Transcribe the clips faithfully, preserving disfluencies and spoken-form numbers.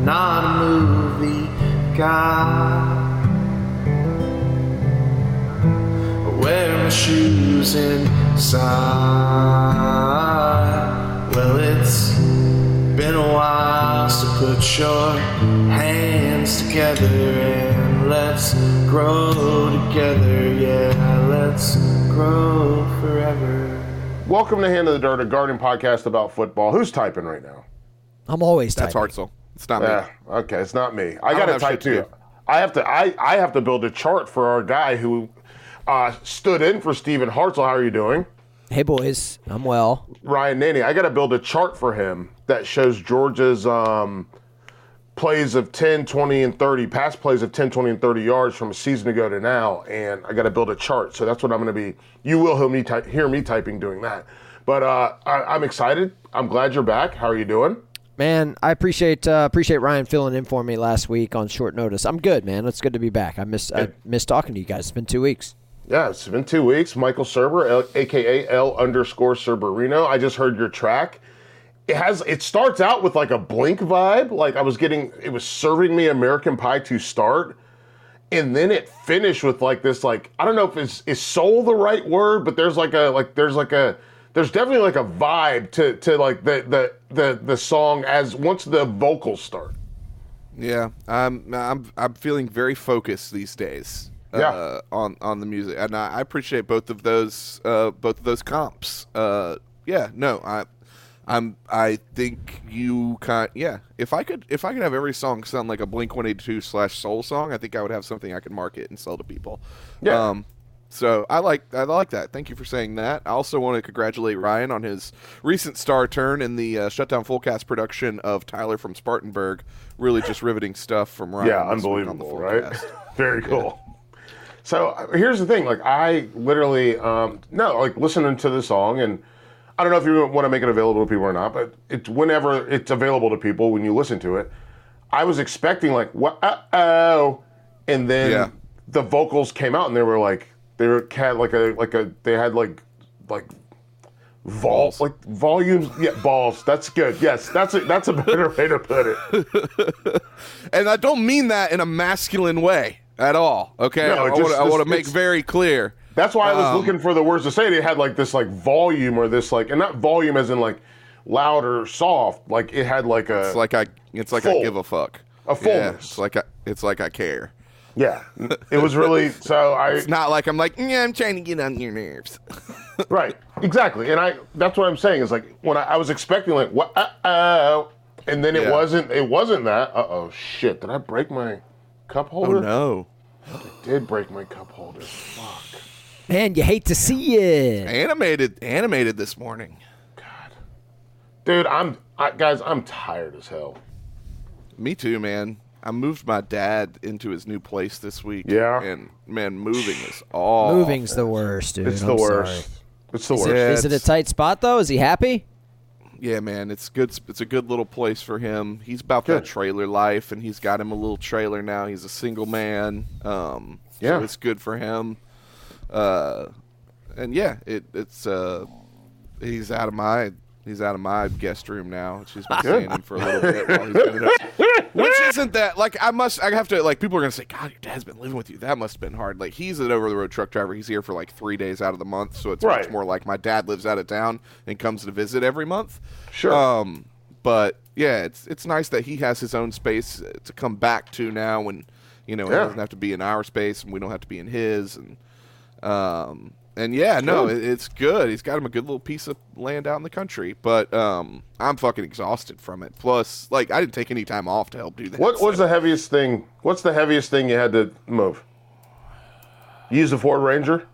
not a movie guy. I wear my shoes inside. Well, it's been a while, so put your hands together and let's grow together. Yeah, let's grow forever. Welcome to Hand of the Dirt, a garden podcast about football. Who's typing right now? I'm always typing. That's Hartzell. It's not me. Yeah, okay, it's not me. I, I got don't to have type shit to too. do. I have to. I, I have to build a chart for our guy who uh, stood in for Stephen Hartzell. How are you doing? Hey, boys. I'm well. Ryan Naney. I got to build a chart for him that shows Georgia's um, plays of ten, twenty, and thirty, pass plays of ten, twenty, and thirty yards from a season ago to now, and I got to build a chart. So that's what I'm going to be. You will hear me, ty- hear me typing doing that. But uh, I, I'm excited. I'm glad you're back. How are you doing? Man, I appreciate uh, appreciate Ryan filling in for me last week on short notice. I'm good, man. It's good to be back. I miss I miss talking to you guys. It's been two weeks. Yeah, it's been two weeks. Michael Serber, L- a k a. L underscore Serberino. I just heard your track. It has. It starts out with like a Blink vibe. Like I was getting, it was serving me American Pie to start. And then it finished with like this, like, I don't know if it's, is soul the right word, but there's like a, like, there's like a, there's definitely like a vibe to, to like the, the, the, the song as once the vocals start. Yeah, I'm I'm I'm feeling very focused these days. Yeah. Uh, on on the music, and I, I appreciate both of those uh, both of those comps. Uh, yeah, no, I I'm I think you kind yeah. If I could if I could have every song sound like a Blink one eighty-two slash soul song, I think I would have something I could market and sell to people. Yeah. Um, So I like I like that. Thank you for saying that. I also want to congratulate Ryan on his recent star turn in the uh, Shutdown Fullcast production of Tyler from Spartanburg. Really just riveting stuff from Ryan. Yeah, this week on the unbelievable, right? Fullcast. Very cool. So uh, here's the thing, like I literally, um, no, like listening to the song, and I don't know if you want to make it available to people or not, but it's whenever it's available to people when you listen to it, I was expecting like, what, uh-oh, and then Yeah. the vocals came out and they were like, they were had like a, like a, they had like, like, Vol- like volumes, yeah, balls. That's good. Yes, that's a, that's a better way to put it. And I don't mean that in a masculine way at all. Okay, No, it I, just- want, I want to make it's- very clear. That's why I was Um, looking for the words to say. It had like this like volume or this like, and not volume as in like loud or soft. Like it had like a It's like I, it's like Full. I give a fuck. A Yeah, fullness. it's like I, it's like I care. yeah. It was really so I It's not like I'm like yeah, I'm trying to get on your nerves. right exactly, and I that's what I'm saying is like when I, I was expecting like what uh oh, and then it Yeah. wasn't it wasn't that. Uh oh shit! Did I break my cup holder? Oh no. I did break my cup holder. Fuck. Man, you hate to see it. Animated, animated this morning. God, dude, I'm I, guys. I'm tired as hell. Me too, man. I moved my dad into his new place this week. Yeah. And man, moving is all Moving's the worst, dude. It's the I'm worst. sorry. It's the Is worst. it, Yeah, is it a it's- tight spot though? Is he happy? Yeah, man, it's good. It's a good little place for him. He's about Good. that trailer life, and he's got him a little trailer now. He's a single man. Um, Yeah. so it's good for him. Uh, and yeah, it, it's uh, he's out of my he's out of my guest room now. She's been Good. seeing him for a little bit while he's been in it. Which isn't that like I must I have to like people are gonna say, God, your dad's been living with you. That must have been hard. Like he's an over the road truck driver. He's here for like three days out of the month, so it's Right. much more like my dad lives out of town and comes to visit every month. Sure. Um, but yeah, it's it's nice that he has his own space to come back to now, when you know he Yeah. doesn't have to be in our space and we don't have to be in his, and um, and yeah, no, good. it, it's good. He's got him a good little piece of land out in the country, but um, I'm fucking exhausted from it. Plus, like I didn't take any time off to help do that. What was so- the heaviest thing? What's the heaviest thing you had to move? You used a Ford Ranger?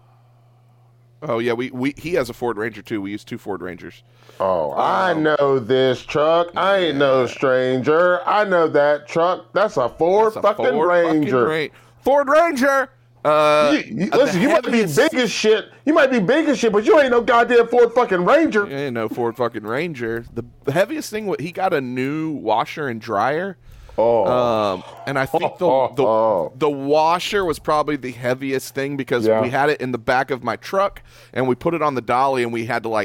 Oh yeah, we, we he has a Ford Ranger too. We use two Ford Rangers. Oh, I know this truck. I ain't no stranger. I know that truck. That's a Ford It's a fucking Ford Ranger. Ra- Ford Ranger. Uh, You- you- uh, listen, the you might be heaviest- big as shit. You might be big as shit, but you ain't no goddamn Ford fucking Ranger. Yeah, no Ford fucking Ranger. The, the heaviest thing, wa- he got a new washer and dryer. Oh, Um, and I think the, the Oh. the washer was probably the heaviest thing because Yeah. we had it in the back of my truck and we put it on the dolly and we had to like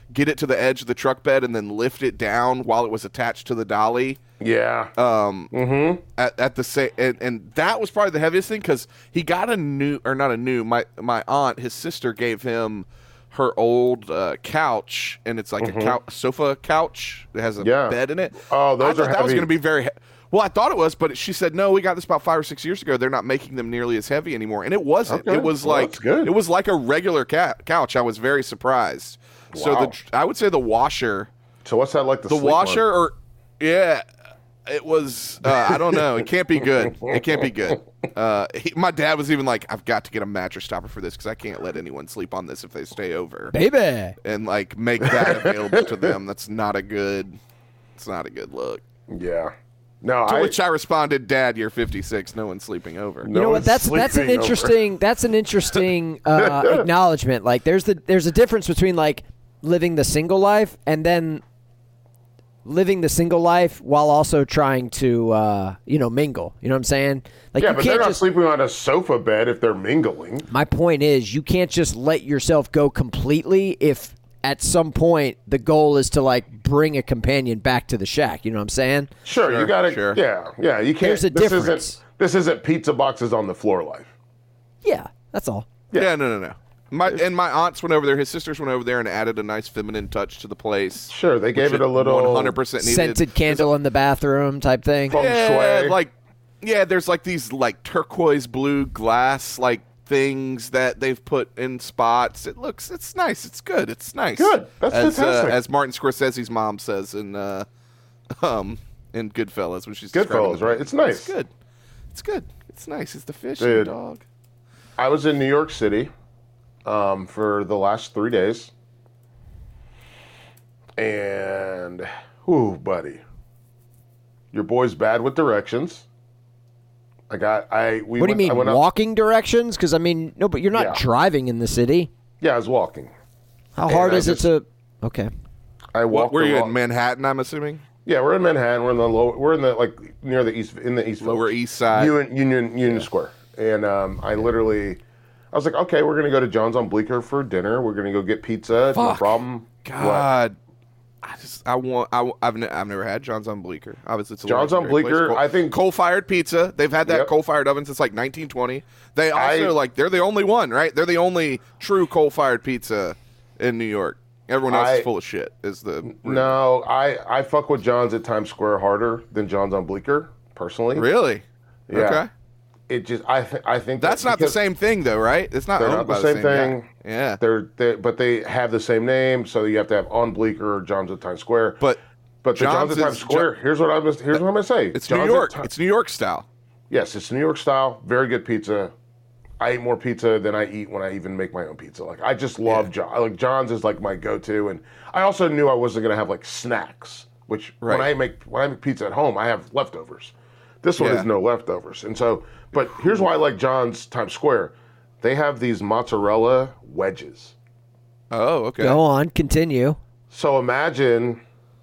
get it to the edge of the truck bed and then lift it down while it was attached to the dolly. Yeah. Um, mm-hmm. At, at the same, and, and that was probably the heaviest thing because he got a new, or not a new. My my aunt, his sister, gave him her old uh, couch, and it's like mm-hmm. a couch, sofa couch that has a yeah. bed in it. Oh, those I are thought that was heavy. going to be very. He- well, I thought it was, but she said no. We got this about five or six years ago. They're not making them nearly as heavy anymore, and it wasn't. Okay. It was Well, like that's good. it was like a regular ca- couch. I was very surprised. Wow. So the I would say the washer. So what's that like? The, The sleep washer, one? or yeah. It was, uh, I don't know. It can't be good. It can't be good. Uh, he, my dad was even like, I've got to get a mattress topper for this because I can't let anyone sleep on this if they stay over. Baby. And like make that available to them. That's not a good, it's not a good look. Yeah. No, To I, which I responded, Dad, you're fifty-six. No one's sleeping over. You know what? That's that's an interesting that's an interesting uh, acknowledgement. Like there's the there's a difference between like living the single life and then living the single life while also trying to uh, you know mingle. You know what I'm saying? Like yeah, you but can't they're not just, sleeping on a sofa bed if they're mingling. My point is you can't just let yourself go completely if at some point the goal is to like bring a companion back to the shack. You know what I'm saying? Sure, Sure, you got to. sure. Yeah, yeah. You can't. There's a this difference. Isn't, this isn't pizza boxes on the floor life. Yeah, that's all. Yeah. Yeah, no, no, no. My and my aunts went over there. His sisters went over there and added a nice feminine touch to the place. Sure, they gave it a little one hundred percent needed. Scented candle in the bathroom type thing. Feng Yeah, shui. like yeah, there's like these like turquoise blue glass like things that they've put in spots. It looks, it's nice. It's good. It's nice. Good. That's as, fantastic. Uh, as Martin Scorsese's mom says in uh, um in Goodfellas when she's describing Goodfellas, the- right? It's nice. It's good. It's good. It's nice. It's the fish Dude. and the dog. I was in New York City um, for the last three days, and whoo, buddy, your boy's bad with directions. I got I. We What do you went, I mean, went up- walking directions? Because I mean, no, but you're not Yeah. driving in the city. Yeah, I was walking. How And hard I is just- it to? Okay. I What walked. were you along- in Manhattan? I'm assuming Yeah, we're in Manhattan. We're in the low. We're in the like near the east in the east. Lower Village. East Side. Union Union, Union Square, and um, I literally, I was like, okay, we're gonna go to John's on Bleecker for dinner. We're gonna go get pizza. No Fuck. problem. God. I just I want I I've ne- I've never had John's on Bleecker. Obviously, it's a John's on legendary place. Bleecker, Coal- I think- coal-fired pizza. They've had that Yep. coal-fired oven since like nineteen twenty. They also I- like they're the only one, right? They're the only true coal-fired pizza in New York. Everyone else I- is full of shit. Is the No, I I fuck with John's at Times Square harder than John's on Bleecker personally. really? Yeah. Okay. It just I th- I think That's that not the because same thing, though, right? It's not They're owned not by the same guy. thing. Yeah. They're they, but they have the same name, so you have to have on Bleecker or John's at Times Square. But but the John's, John's at Times is- Square. here's what I'm here's what I'm gonna say. it's John's New at York. Ti- It's New York style. Yes, it's New York style. Very good pizza. I eat more pizza than I eat when I even make my own pizza. Like I just love Yeah. John. Like John's is like my go-to, and I also knew I wasn't gonna have like snacks. Which when Right. I make when I make pizza at home, I have leftovers. This one Yeah. has no leftovers, and so. But here's why I like John's Times Square. They have these mozzarella wedges. Oh, okay. Go on, continue. So imagine.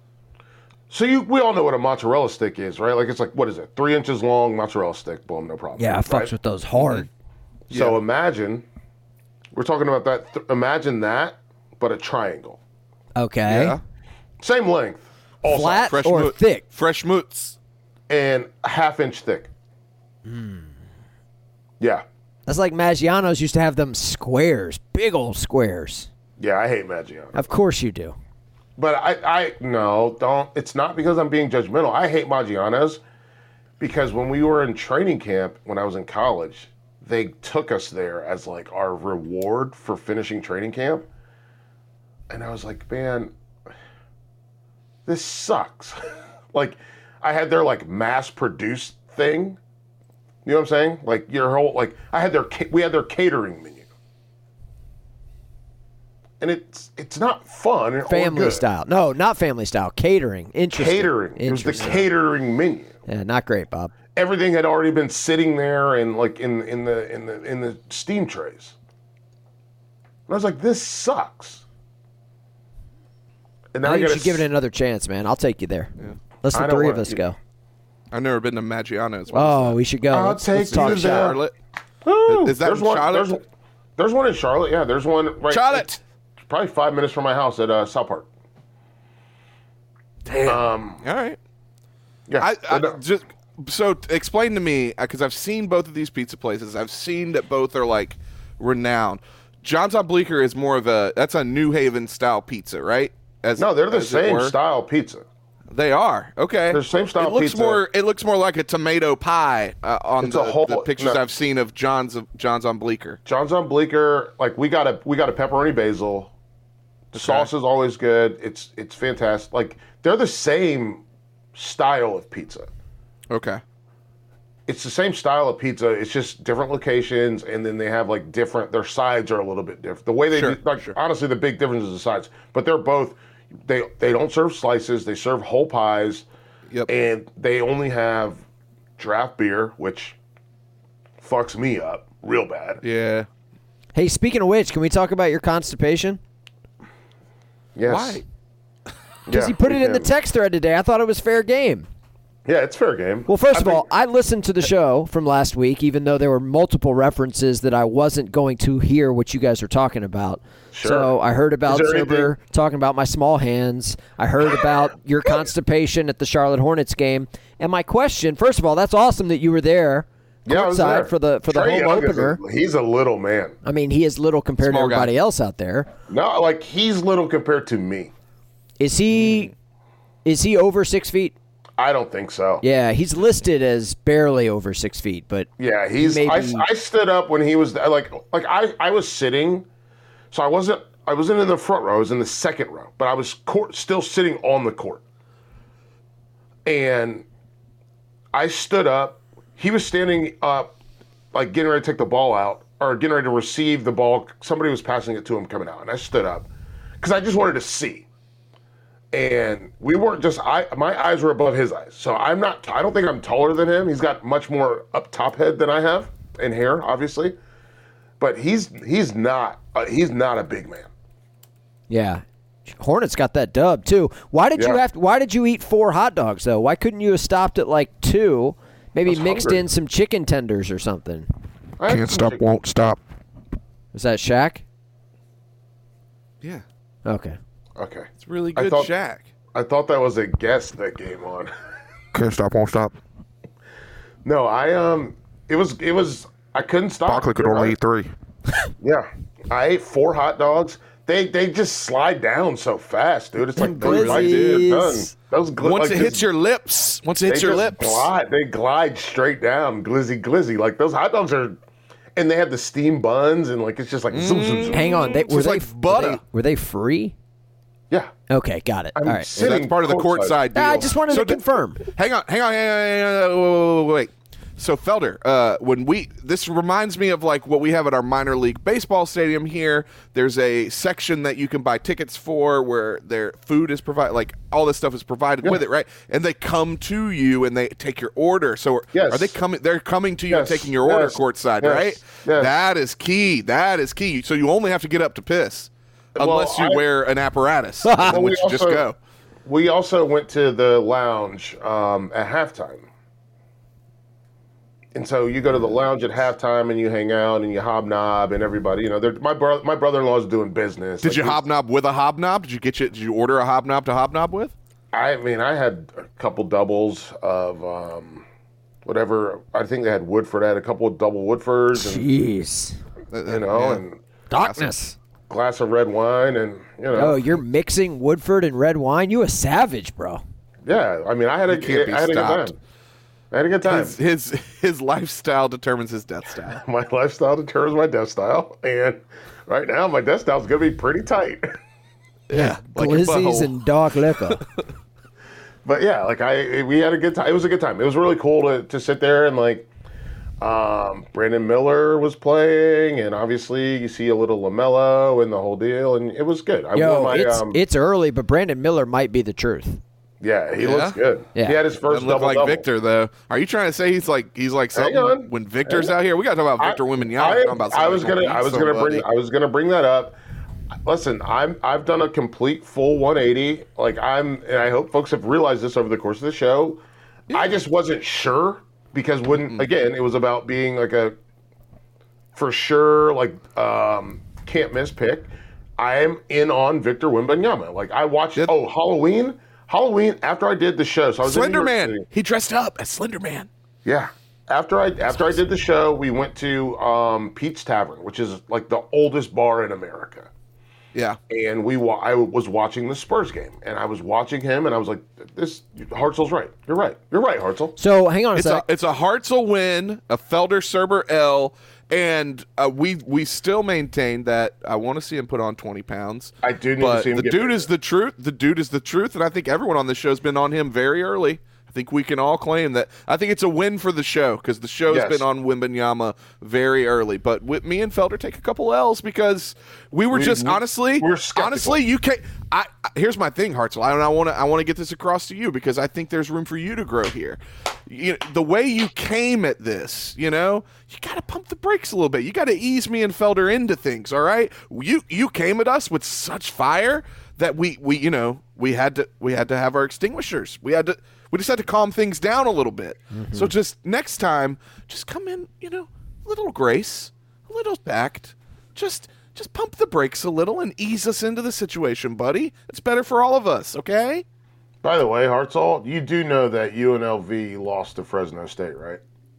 So you, we all know what a mozzarella stick is, right? Like it's like what is it? Three inches long mozzarella stick. Boom, no problem. Yeah, I fucks right? with those hard. So Yeah. imagine, we're talking about that. Th- imagine that, but a triangle, Okay. Yeah. same length, all Flat Fresh or moot- thick? Fresh moots. and a half inch thick. Hmm. Yeah, That's like Maggiano's used to have them squares, big old squares. yeah. I hate Maggiano, Of course you do. but I, I no, don't. It's not because I'm being judgmental. I hate Maggiano's because when we were in training camp when I was in college, they took us there as like our reward for finishing training camp, and I was like, man, this sucks. Like, I had their like mass produced thing. You know what I'm saying? Like your whole like I had their ca- we had their catering menu, and it's it's not fun. or Family good. style. No, not family style. Catering. Interesting. Catering. It was the Interesting. catering menu. Yeah, not great, Bob. Everything had already been sitting there and like in in the in the in the steam trays. And I was like, this sucks. And now I I think you gotta should give it s- another chance, man. I'll take you there. Let's I the don't three of wanna- us go. I've never been to Maggiano's. Oh, we should go. I'll let's, take let's you talk there. shop. Charlotte. Woo! Is that there's in one, Charlotte? There's, there's one in Charlotte. Yeah, there's one right. Charlotte. probably five minutes from my house at uh, South Park. Damn. Um, All right. Yeah. I, I no. just so explain to me, because I've seen both of these pizza places. I've seen that both are like renowned. John's on Bleecker is more of a that's a New Haven style pizza, right? As, No, they're the as it same were. style pizza. They are okay. They're the same style It looks pizza. more. It looks more like a tomato pie uh, on It's the, a whole- the pictures no. I've seen of John's of John's on Bleecker. John's on Bleecker, like we got a we got a pepperoni basil. The sauce is always good. It's it's fantastic. Like they're the same style of pizza. Okay. It's the same style of pizza. It's just different locations, and then they have like different. Their sides are a little bit different. The way they Sure, do, like sure. honestly, the big difference is the sides. But they're both. They they don't serve slices. They serve whole pies, Yep. and they only have draft beer, which fucks me up real bad. Yeah. Hey, speaking of which, can we talk about your constipation? Yes. Why? Because Yeah, he put we it in the can. text thread today. I thought it was fair game. Yeah, it's fair game. Well, first I of all, think- I listened to the show from last week, even though there were multiple references that I wasn't going to hear what you guys were talking about. Sure. So I heard about Is there Zuber talking about my small hands. I heard about your constipation at the Charlotte Hornets game. And my question, first of all, that's awesome that you were there yeah, I was courtside there. for the for the Trae home Young is a- opener. he's a little man. I mean, he is little compared Small to guy. everybody else out there. No, like he's little compared to me. Is he is he over six feet? I don't think so. Yeah, he's listed as barely over six feet, but Yeah, he's. I, Maybe- I stood up when he was there, like like I, I was sitting, so I wasn't I wasn't in the front row. I was in the second row, but I was court, still sitting on the court. And I stood up. He was standing up, like getting ready to take the ball out or getting ready to receive the ball. Somebody was passing it to him coming out, and I stood up because I just wanted to see. And we weren't just I my eyes were above his eyes. So I'm not I don't think I'm taller than him. He's got much more up top head than I have and hair, obviously. But he's he's not uh, he's not a big man. yeah. Hornets got that dub too. Why did you Yeah. have to, why did you eat four hot dogs though? Why couldn't you have stopped at like two? Maybe was mixed hungry. in some chicken tenders or something. I had Can't some stop, chicken- won't stop. Was that Shaq? Yeah. Okay. Okay. It's really I good, thought- Shaq. I thought that was a guest that came on. Can't stop, won't stop. No, I um it was it was I couldn't stop. You're right. three. Yeah. I ate four hot dogs. They they just slide down so fast, dude. It's like those bites are done. Glizzies. Those gl- Once like it this- hits your lips, once it they hits your just lips. glide. They glide straight down, glizzy glizzy. Like those hot dogs are, and they have the steam buns, and like it's just like zoom zoom zoom. Hang on. They, were, just they, like were butter. they were they free? Yeah, Okay, got it. I'm All right. sitting That's part of the courtside. courtside deal. I just wanted So to the- confirm. Hang on, hang on, hang on, hang on, wait, wait, wait. So Felder, uh, when we this reminds me of like what we have at our minor league baseball stadium here. There's a section that you can buy tickets for where their food is provided, like all this stuff is provided with it, right? And they come to you and they take your order. So Yes. are they coming? They're coming to you and Yes. taking your order Yes. courtside, Yes. right? Yes. That is key. That is key. So you only have to get up to piss, Well, unless you I- wear an apparatus, in Well, we which you just also- go. We also went to the lounge um, at halftime. And so you go to the lounge at halftime and you hang out and you hobnob and everybody, you know, they're- my brother, my brother-in-law is doing business. Did Like, you he's- hobnob with a hobnob? Did you get you? Did you order a hobnob to hobnob with? I mean, I had a couple doubles of um, whatever. I think they had Woodford. I had a couple of double Woodfords and, Jeez. you know, and Darkness. glass of red wine and, you know. Oh, you're mixing Woodford and red wine? You a savage, bro. Yeah, I mean, I had a, can't be I had a good stopped. time. I had a good time. His, his his lifestyle determines his death style. My lifestyle determines my death style, and right now my death style is going to be pretty tight. Yeah, like your Glizzies butthole. and dark liquor. But yeah, like I, we had a good time. It was a good time. It was really cool to, to sit there and like, um, Brandon Miller was playing, and obviously you see a little LaMelo and the whole deal, and it was good. I Yo, wore my, it's, um, it's early, but Brandon Miller might be the truth. yeah, he Yeah? looks good. Yeah. He had his first Doesn't look double like double. Victor though. Are you trying to say he's like he's like something on. when Victor's out here? We got to talk about Victor Wembanyama. I, We're talking about I was somebody gonna, I was beat gonna bring, somebody. I was gonna bring that up. Listen, I'm, I've done a complete full one eighty. Like I'm, and I hope folks have realized this over the course of the show. I just wasn't sure because when Mm-hmm. again, it was about being like a, for sure, like um, can't miss pick. I am in on Victor Wembanyama. Like I watched. Yep. Oh, Halloween. Halloween. After I did the show, so I was Slender in New York Man. City. He dressed up as Slender Man. Yeah. After I after I did the show, we went to um, Pete's Tavern, which is like the oldest bar in America. Yeah. And we wa- I was watching the Spurs game, and I was watching him, and I was like, "This Hartzell's right. You're right. You're right, Hartzell." So hang on a It's a, sec. it's a Hartzell win, a Felder Serber L, and uh, we we still maintain that I want to see him put on twenty pounds. I do need to but see him the get dude bigger. is the truth. The dude is the truth, and I think everyone on this show has been on him very early. I think we can all claim that. I think it's a win for the show because the show's Yes. been on Wembanyama very early. But with me and Felder take a couple L's because we were We- just we- honestly, we're skeptical. honestly, you can't. I, I here's my thing, Hartzell. I, I want to I want to get this across to you because I think there's room for you to grow here. You, the way you came at this, you know, you got to pump the brakes a little bit. You got to ease me and Felder into things. All right, you you came at us with such fire that we we you know we had to we had to have our extinguishers. We had to. We just had to calm things down a little bit. Mm-hmm. So just next time, just come in, you know, a little grace, a little tact. Just just pump the brakes a little and ease us into the situation, buddy. It's better for all of us, okay? By the way, Hartzell, you do know that U N L V lost to Fresno State, right?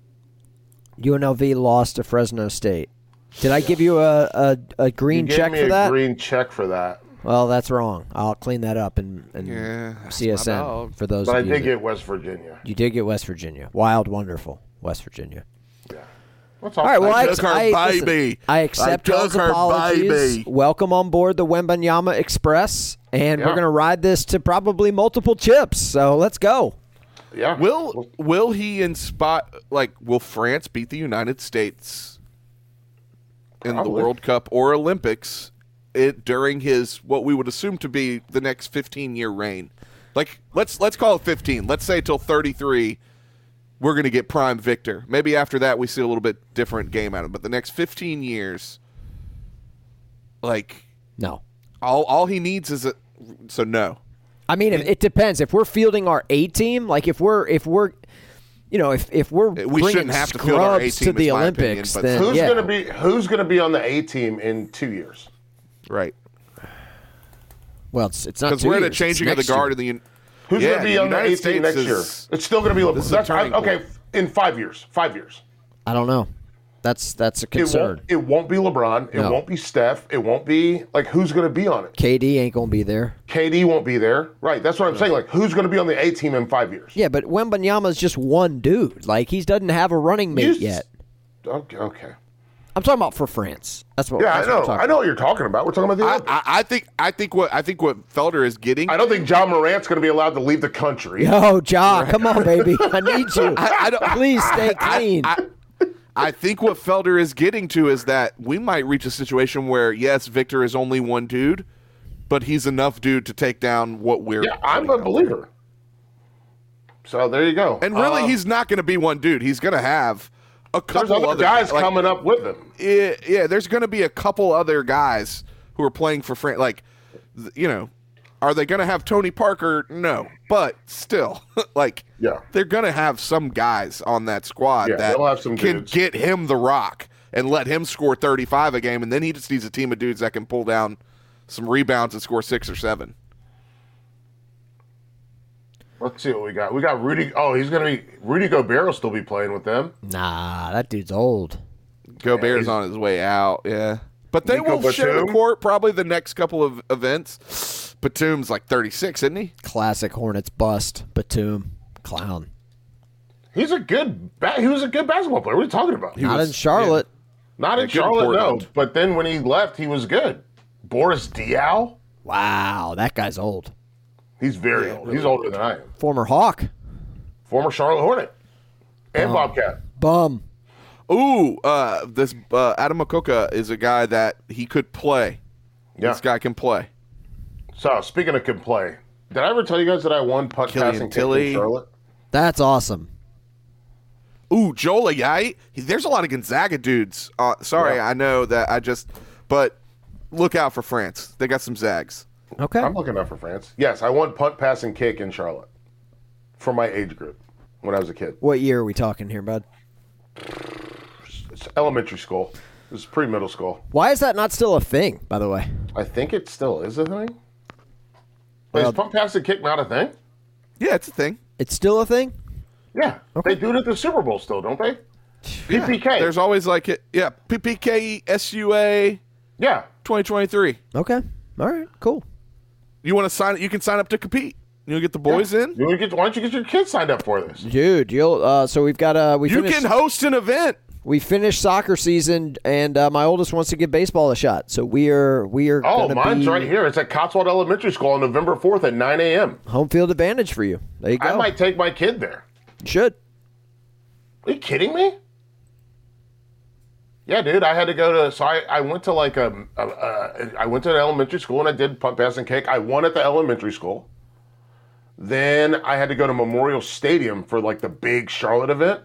U N L V lost to Fresno State. Did I give you a, a, a green you gave check me for a that? green check for that. Well, that's wrong. I'll clean that up and, and Yeah, that's C S my N dog. for those But I of you. did that- get West Virginia. you did get West Virginia. Wild, wonderful West Virginia. Yeah. What's all All right, well, I, took her I, listen, baby. I accept I took those her apologies. baby. Welcome on board the Wembanyama Express, and Yeah. we're going to ride this to probably multiple chips. So let's go. Yeah. Will will he inspire like will France beat the United States in the Probably. World Cup or Olympics it during his what we would assume to be the next fifteen year reign? Like let's let's call it fifteen. Let's say till thirty-three we're going to get prime Victor. Maybe after that we see a little bit different game out of him, but the next fifteen years like No. all all he needs is a so no. I mean, it, it depends. If we're fielding our A team, like if we're if we're, you know, if if we're We bringing shouldn't have to field our A scrubs team, to the is my Olympics, opinion, but- then Who's yeah. gonna be Who's gonna be on the A team in two years? Right. Well, it's it's not Because two we're at a years, changing it's of the next guard year. in the Un- Who's Yeah, gonna be the on the A United team next States year? is- It's still gonna be this is a that's, I, turning okay. point. In five years, five years, I don't know. That's that's a it concern. won't. It won't be LeBron. It No. won't be Steph. It won't be like who's gonna be on it. K D ain't gonna be there. K D won't be there. Right. That's what I'm saying. Like who's gonna be on the A team in five years? Yeah, but Wembanyama's just one dude. Like he doesn't have a running mate You- yet. Okay. Okay. I'm talking about for France. That's what. Yeah, I that's what I'm know. talking I know what you're talking about. We're talking about the I, Olympics. I, I think I think what I think what Felder is getting. I don't think John Morant's going to be allowed to leave the country. Yo, Ja, come on, baby. I need you. I- I don't- Please stay clean. I, I think what Felder is getting to is that we might reach a situation where yes, Victor is only one dude, but he's enough dude to take down what we're. Yeah, I'm putting a out believer. So there you go. there. And really, Uh, he's not going to be one dude. He's going to have a there's couple other guys like, coming up with him. Yeah, yeah, there's going to be a couple other guys who are playing for France. Like, th- you know, are they going to have Tony Parker? No, but still, like, Yeah. they're going to have some guys on that squad Yeah, that they'll have some can dudes. get him the rock and let him score thirty-five a game, and then he just needs a team of dudes that can pull down some rebounds and score six or seven. Let's see what we got. We got Rudy. Oh, he's going to be Rudy Gobert will still be playing with them. Nah, that dude's old. Gobert's he's- on his way out, yeah. But they Nico will share the Batum? court probably the next couple of events. Batum's like thirty-six, isn't he? Classic Hornets bust. Batum, clown. He's a good. Ba- he was a good basketball player. What are you talking about? Not was- in Charlotte. Not in Yeah, good in Charlotte, no. Portland. But then when he left, he was good. Boris Diaw. Wow, that guy's old. He's very old. He's older than I am. Former Hawk. Former Charlotte Hornet and Bobcat. Bum. Ooh, uh, this uh, Adam Makoka is a guy that he could play. Yeah. This guy can play. So speaking of can play, did I ever tell you guys that I won putt Killian passing kick Tilly. in Charlotte? That's awesome. Ooh, Joel Ayayi. He- There's a lot of Gonzaga dudes. Uh, sorry, Yeah. I know that I just, but look out for France. They got some Zags. Okay. I'm looking out for France. Yes, I won punt passing kick in Charlotte for my age group when I was a kid. What year are we talking here, bud? It's elementary school. This is pre-middle school. Why is that not still a thing, by the way? I think it still is a thing. Well- is pump, pass, and kick not a thing? Yeah, it's a thing. It's still a thing? Yeah. Okay. They do it at the Super Bowl still, don't they? P P K. There's always like it. Yeah, P P K S U A yeah. twenty twenty-three. Okay. All right, cool. You want to sign? You can sign up to compete. You'll get the boys in. You wanna get, why don't you get your kids signed up for this? Dude, you'll uh so we've got uh we You finished, can host an event. we finished soccer season and uh, my oldest wants to give baseball a shot. So we are we are Oh, gonna mine's be right here. It's at Cotswold Elementary School on November fourth at nine a.m. home field advantage for you. There you go. I might take my kid there. You should. Are you kidding me? Yeah, dude. I had to go to. So I, I went to like a, a, a. I went to an elementary school and I did pump, pass, and kick. I won at the elementary school. Then I had to go to Memorial Stadium for like the big Charlotte event.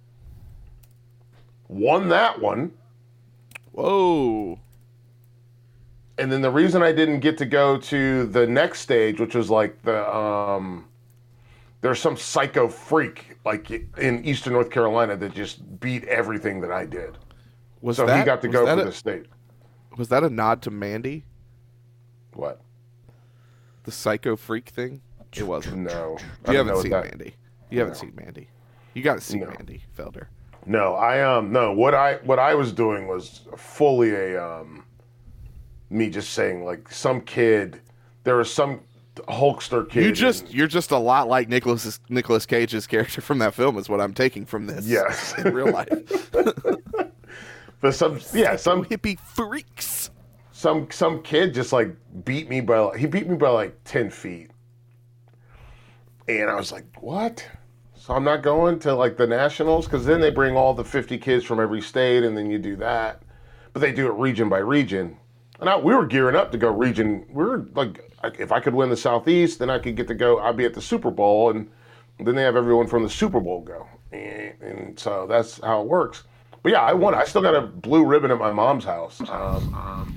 Won that one. Whoa. And then the reason I didn't get to go to the next stage, which was like the um, there's some psycho freak like in Eastern North Carolina that just beat everything that I did. Was So that, he got to was go that for a, the state. Was that a nod to Mandy, What? the psycho freak thing? It wasn't. No. You I don't haven't know seen that- Mandy. You haven't No. seen Mandy. You got to see No. Mandy Felder. No, I um no. What I what I was doing was fully a um me just saying like some kid. There was some Hulkster kid. You just in- you're just a lot like Nicholas Nicolas Cage's character from that film is what I'm taking from this. Yes. in real life. but some yeah some hippie freaks. some some kid just like beat me by like, he beat me by like ten feet, and I was like, what? So I'm not going to like the nationals because then they bring all the fifty kids from every state, and then you do that, but they do it region by region. And I, we were gearing up to go region. We were like, if I could win the Southeast, then I could get to go. I'd be at the Super Bowl, and then they have everyone from the Super Bowl go, and, and so that's how it works. But yeah, I won. I still got a blue ribbon at my mom's house. Um, um,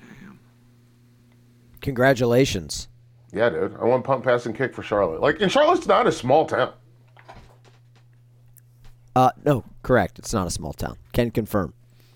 Congratulations. Yeah, dude. I won pump, pass, and kick for Charlotte. Like, and Charlotte's not a small town. Uh no, correct. It's not a small town. Can confirm.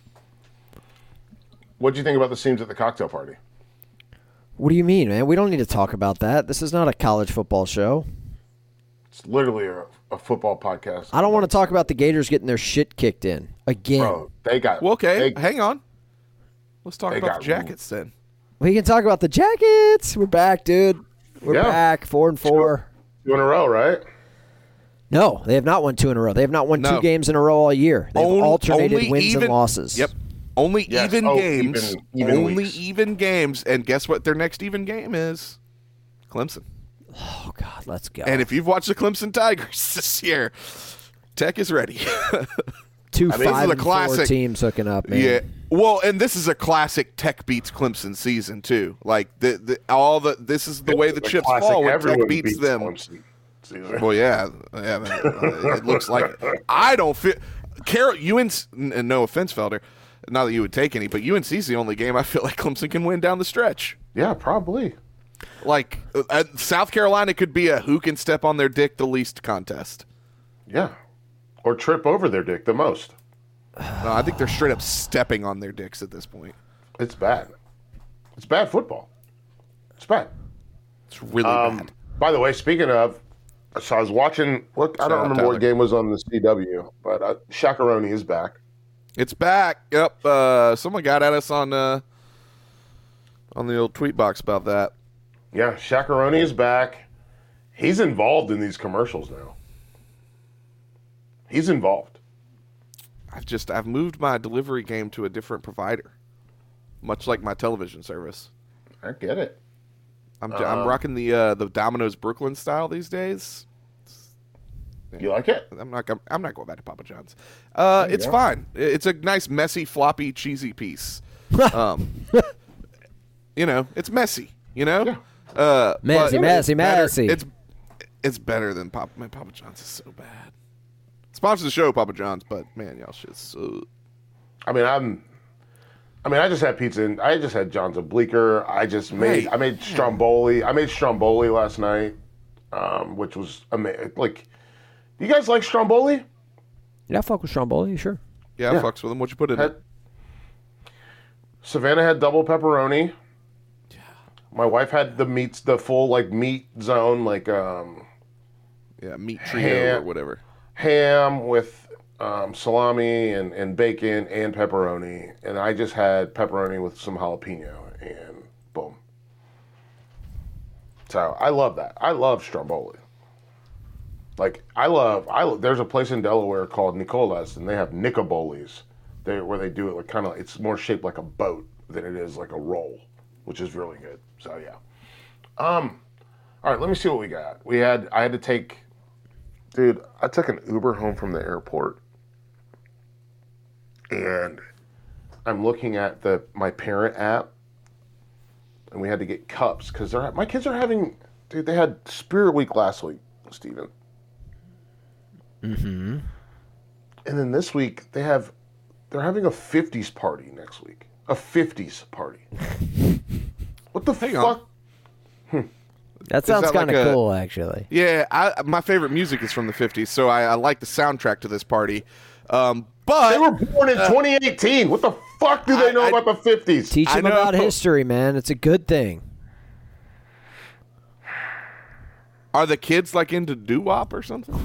What'd you think about the scenes at the cocktail party? What do you mean, man? We don't need to talk about that. This is not a college football show. It's literally a, a football podcast. I don't want to talk about the Gators getting their shit kicked in again. Bro, they got. Well, okay, They, hang on. Let's talk They about got- the Jackets then. We can talk about the Jackets. We're back, dude. We're Yeah. back, four and four. two in a row, right? No, they have not won two in a row. They have not won No. two games in a row all year. They've Only- alternated only wins even- and losses. Yep. Only Yes. even Oh, games. even- even only weeks. even games. And guess what their next even game is? Clemson. Oh God, let's go. And if you've watched the Clemson Tigers this year, Tech is ready. two I mean, this is five a and four classic- teams hooking up, man. Yeah. Well, and this is a classic Tech beats Clemson season too. Like the, the all the this is the way the It's a chips classic. fall when Everyone Tech beats, them. Clemson. Caesar. Well, yeah, yeah. man, uh, it looks like it. I don't feel. Carol, U N C, and no offense, Felder, not that you would take any, but U N C is the only game I feel like Clemson can win down the stretch. Yeah, probably. Like uh, South Carolina could be a who can step on their dick the least contest. Yeah. Or trip over their dick the most. No, I think they're straight up stepping on their dicks at this point. It's bad. It's bad football. It's bad. It's really Um, bad. by the way, speaking of, so I was watching. What I Shout don't out remember Tyler. what game was on the C W, but uh, Shakaroni is back. It's back. Yep. Uh, someone got at us on uh, on the old tweet box about that. Yeah, Shakaroni is back. He's involved in these commercials now. He's involved. I've just I've moved my delivery game to a different provider, much like my television service. I get it. I'm j I'm rocking the uh, the Domino's Brooklyn style these days. You like it? I'm not gonna- I'm not going back to Papa John's. Uh, it's go. fine. It's a nice messy floppy cheesy piece. um, you know, it's messy. You know, Yeah. uh, Messy, but messy, it's better- messy. It's it's better than Papa. Man, Papa John's is so bad. Sponsor the show, Papa John's, but man, y'all shit so. I mean, I'm. I mean, I just had pizza. And I just had John's of Bleecker. I just made. Hey. I made Stromboli. I made Stromboli last night, um, which was amazing. Like, you guys like Stromboli? Yeah, fuck with Stromboli, sure. Yeah, Yeah. fucks with them. What you put in Had, it? Savannah had double pepperoni. My wife had the meats, the full like meat zone, like um, yeah, meat trio ham, or whatever. Ham with um, salami and, and bacon and pepperoni, and I just had pepperoni with some jalapeno, and boom. So I love that. I love stromboli. Like I love, I love, there's a place in Delaware called Nicola's, and they have Nicobolis, they where they do it like kind of. It's more shaped like a boat than it is like a roll, which is really good. So yeah. Um, all right, let me see what we got. We had I had to take, dude. I took an Uber home from the airport, and I'm looking at the my parent app, and we had to get cups because they're my kids are having, dude. They had Spirit Week last week, Steven. Mm-hmm. And then this week they have, they're having a fifties party next week. A fifties party. What the Hang fuck? On. That sounds that kind of like a- cool, actually. Yeah, I, my favorite music is from the fifties, so I, I like the soundtrack to this party. Um, but They were born in twenty eighteen. What the fuck do they I- know I- about the fifties? Teach I them about know. history, man. It's a good thing. are the kids like into doo-wop or something?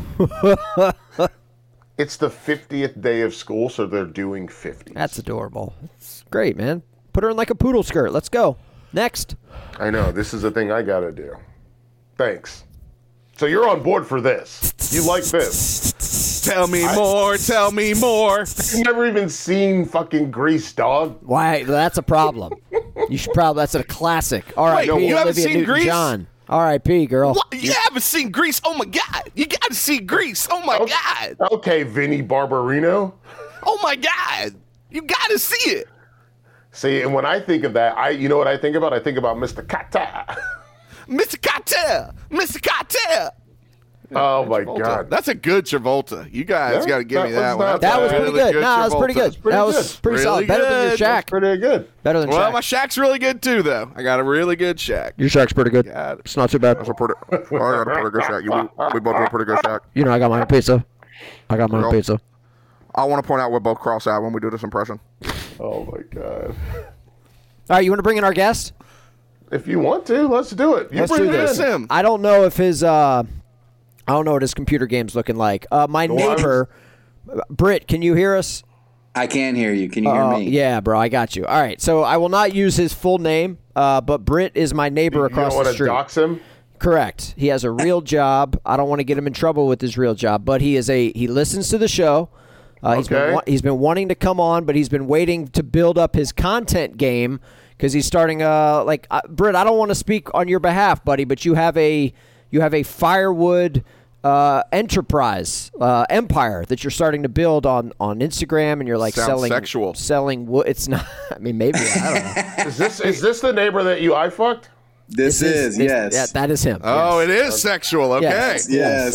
It's the fiftieth day of school, so they're doing fifties. That's adorable. It's great, man. Put her in like a poodle skirt. Let's go. Next. I know. This is the thing I gotta do. Thanks. So you're on board for this. You like this. Tell me more, tell me more. You've never even seen fucking Grease, dog. Why? That's a problem. You should probably. That's a classic. R I P. Wait, you haven't Olivia seen Grease? Newton-John. R I P girl. What? You haven't seen Grease? Oh my God! You got to see Grease! Oh my God! Okay, Vinny Barbarino. Oh my God! You got to see it. See, and when I think of that, I you know what I think about? I think about Mister Kata. Mister Cartel! Mister Cartel! Oh my Travolta. God. That's a good Travolta. You guys Yeah, got to give that me that was one. not That's That a was pretty really good. Nah, that was pretty Travolta. good. pretty That was good. pretty Really solid. Better than your good. Shaq. Pretty good. Better than Well, Shaq. my Shaq's really good too, though. I got a really good Shaq. Your Shaq's pretty good. God. It's not too bad. I got a pretty good Shaq. You, we both do a pretty good Shaq. You know, I got my own pizza. I got my own Girl. pizza. I want to point out we're both cross-eyed when we do this impression. Oh my God. All right, you want to bring in our guest? If you want to, let's do it. You Let's bring do it this. in. him. I don't know if his. Uh, I don't know what his computer game's looking like. Uh, my Go on. neighbor, Britt, can you hear us? I can hear you. Can you hear Uh, me? yeah, bro, I got you. All right, so I will not use his full name, uh, but Britt is my neighbor You across don't the want to street. dox him? Correct. He has a real job. I don't want to get him in trouble with his real job, but he is a he listens to the show. Uh, he's been Okay. wa- he's been wanting to come on, but he's been waiting to build up his content game because he's starting. Uh, like uh, Britt, I don't want to speak on your behalf, buddy, but you have a you have a firewood uh, enterprise uh, empire that you're starting to build on on Instagram, and you're like Sounds selling sexual. selling wood. It's not. I mean, maybe I don't know. Is this is this the neighbor that you I fucked? This, is, this- yes. yeah, that is him. Oh, yes. it is sexual. Okay. Yes.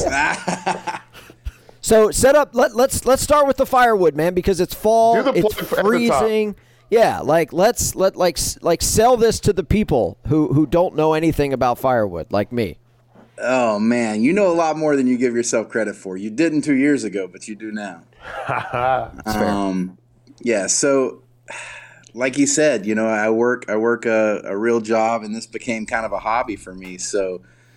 yes. So set up. Let, let's let's start with the firewood, man, because it's fall. Do the It's plug at the top. freezing. Yeah, like let's let like s- like sell this to the people who who don't know anything about firewood, like me. Oh man, you know a lot more than you give yourself credit for. You didn't two years ago, but you do now. That's fair. Um, yeah. So, like you said, you know, I work I work a, a real job, and this became kind of a hobby for me. So,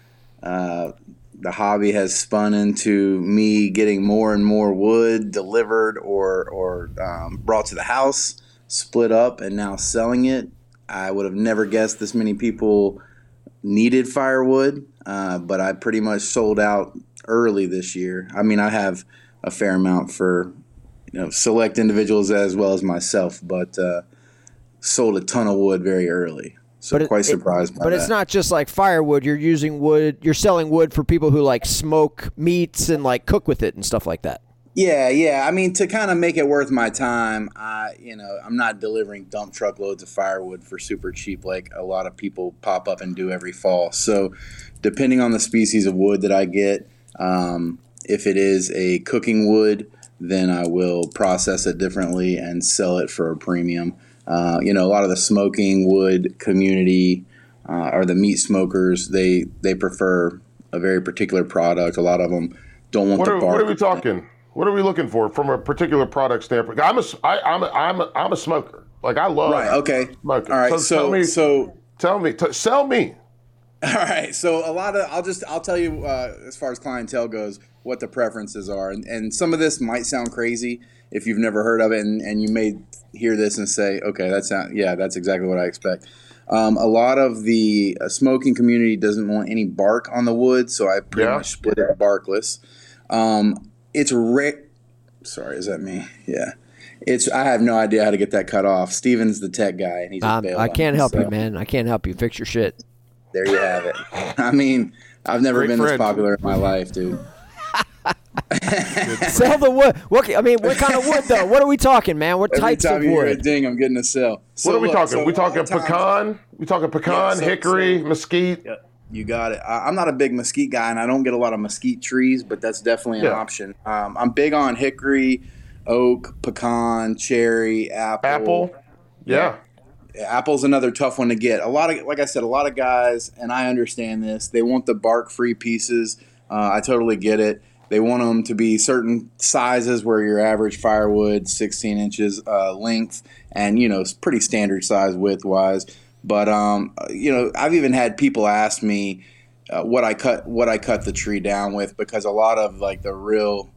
uh, the hobby has spun into me getting more and more wood delivered or or um, brought to the house, split up, and now selling it. I would have never guessed this many people needed firewood, uh, but I pretty much sold out early this year. I mean, I have a fair amount for you know select individuals as well as myself, but uh, sold a ton of wood very early. So it- quite it- surprised by But that. it's not just like firewood. You're using wood. You're selling wood for people who like smoke meats and like cook with it and stuff like that. Yeah, yeah. I mean, to kind of make it worth my time, I, you know, I'm not delivering dump truckloads of firewood for super cheap like a lot of people pop up and do every fall. So, depending on the species of wood that I get, um, if it is a cooking wood, then I will process it differently and sell it for a premium. Uh, you know, a lot of the smoking wood community uh, or the meat smokers, they they prefer a very particular product. A lot of them don't want What the are, bark. what are we talking? What are we looking for from a particular product standpoint? I'm a, I, I'm a, I'm a, I'm a smoker. Like I love Right. Okay. smoking. All right. So, So, tell me, so Tell me, t- sell me. All right, so a lot of I'll just I'll tell you uh, as far as clientele goes what the preferences are, and, and some of this might sound crazy if you've never heard of it, and, and you may hear this and say, okay, that's not, yeah, that's exactly what I expect. Um, a lot of the uh, smoking community doesn't want any bark on the wood, so I pretty Yeah. much split it barkless. Um, it's rare. Sorry, is that me? Yeah. It's. I have no idea how to get that cut off. Steven's the tech guy, and he's just Um, bailed I on can't me, help so you, man. I can't help you. Fix your shit. There you have it. I mean, I've never Great been friend. this popular in my life, dude. Sell the wood. What? I mean, what kind of wood though? What are we talking, man? What Every types time of you hear a wood? ding, I'm getting a sell. So What are we look, talking? so we a talking lot of times- pecan? We talking pecan, Yeah, so- hickory, so- mesquite? Yeah, you got it. I, I'm not a big mesquite guy, and I don't get a lot of mesquite trees, but that's definitely an Yeah. option. Um, I'm big on hickory, oak, pecan, cherry, apple. Apple? Yeah. Apple's another tough one to get. A lot of, like I said, a lot of guys, and I understand this, they want the bark-free pieces. Uh, I totally get it. They want them to be certain sizes where your average firewood, sixteen inches uh, length, and, you know, it's pretty standard size width-wise. But, um, you know, I've even had people ask me uh, what I cut what I cut the tree down with, because a lot of, like, the real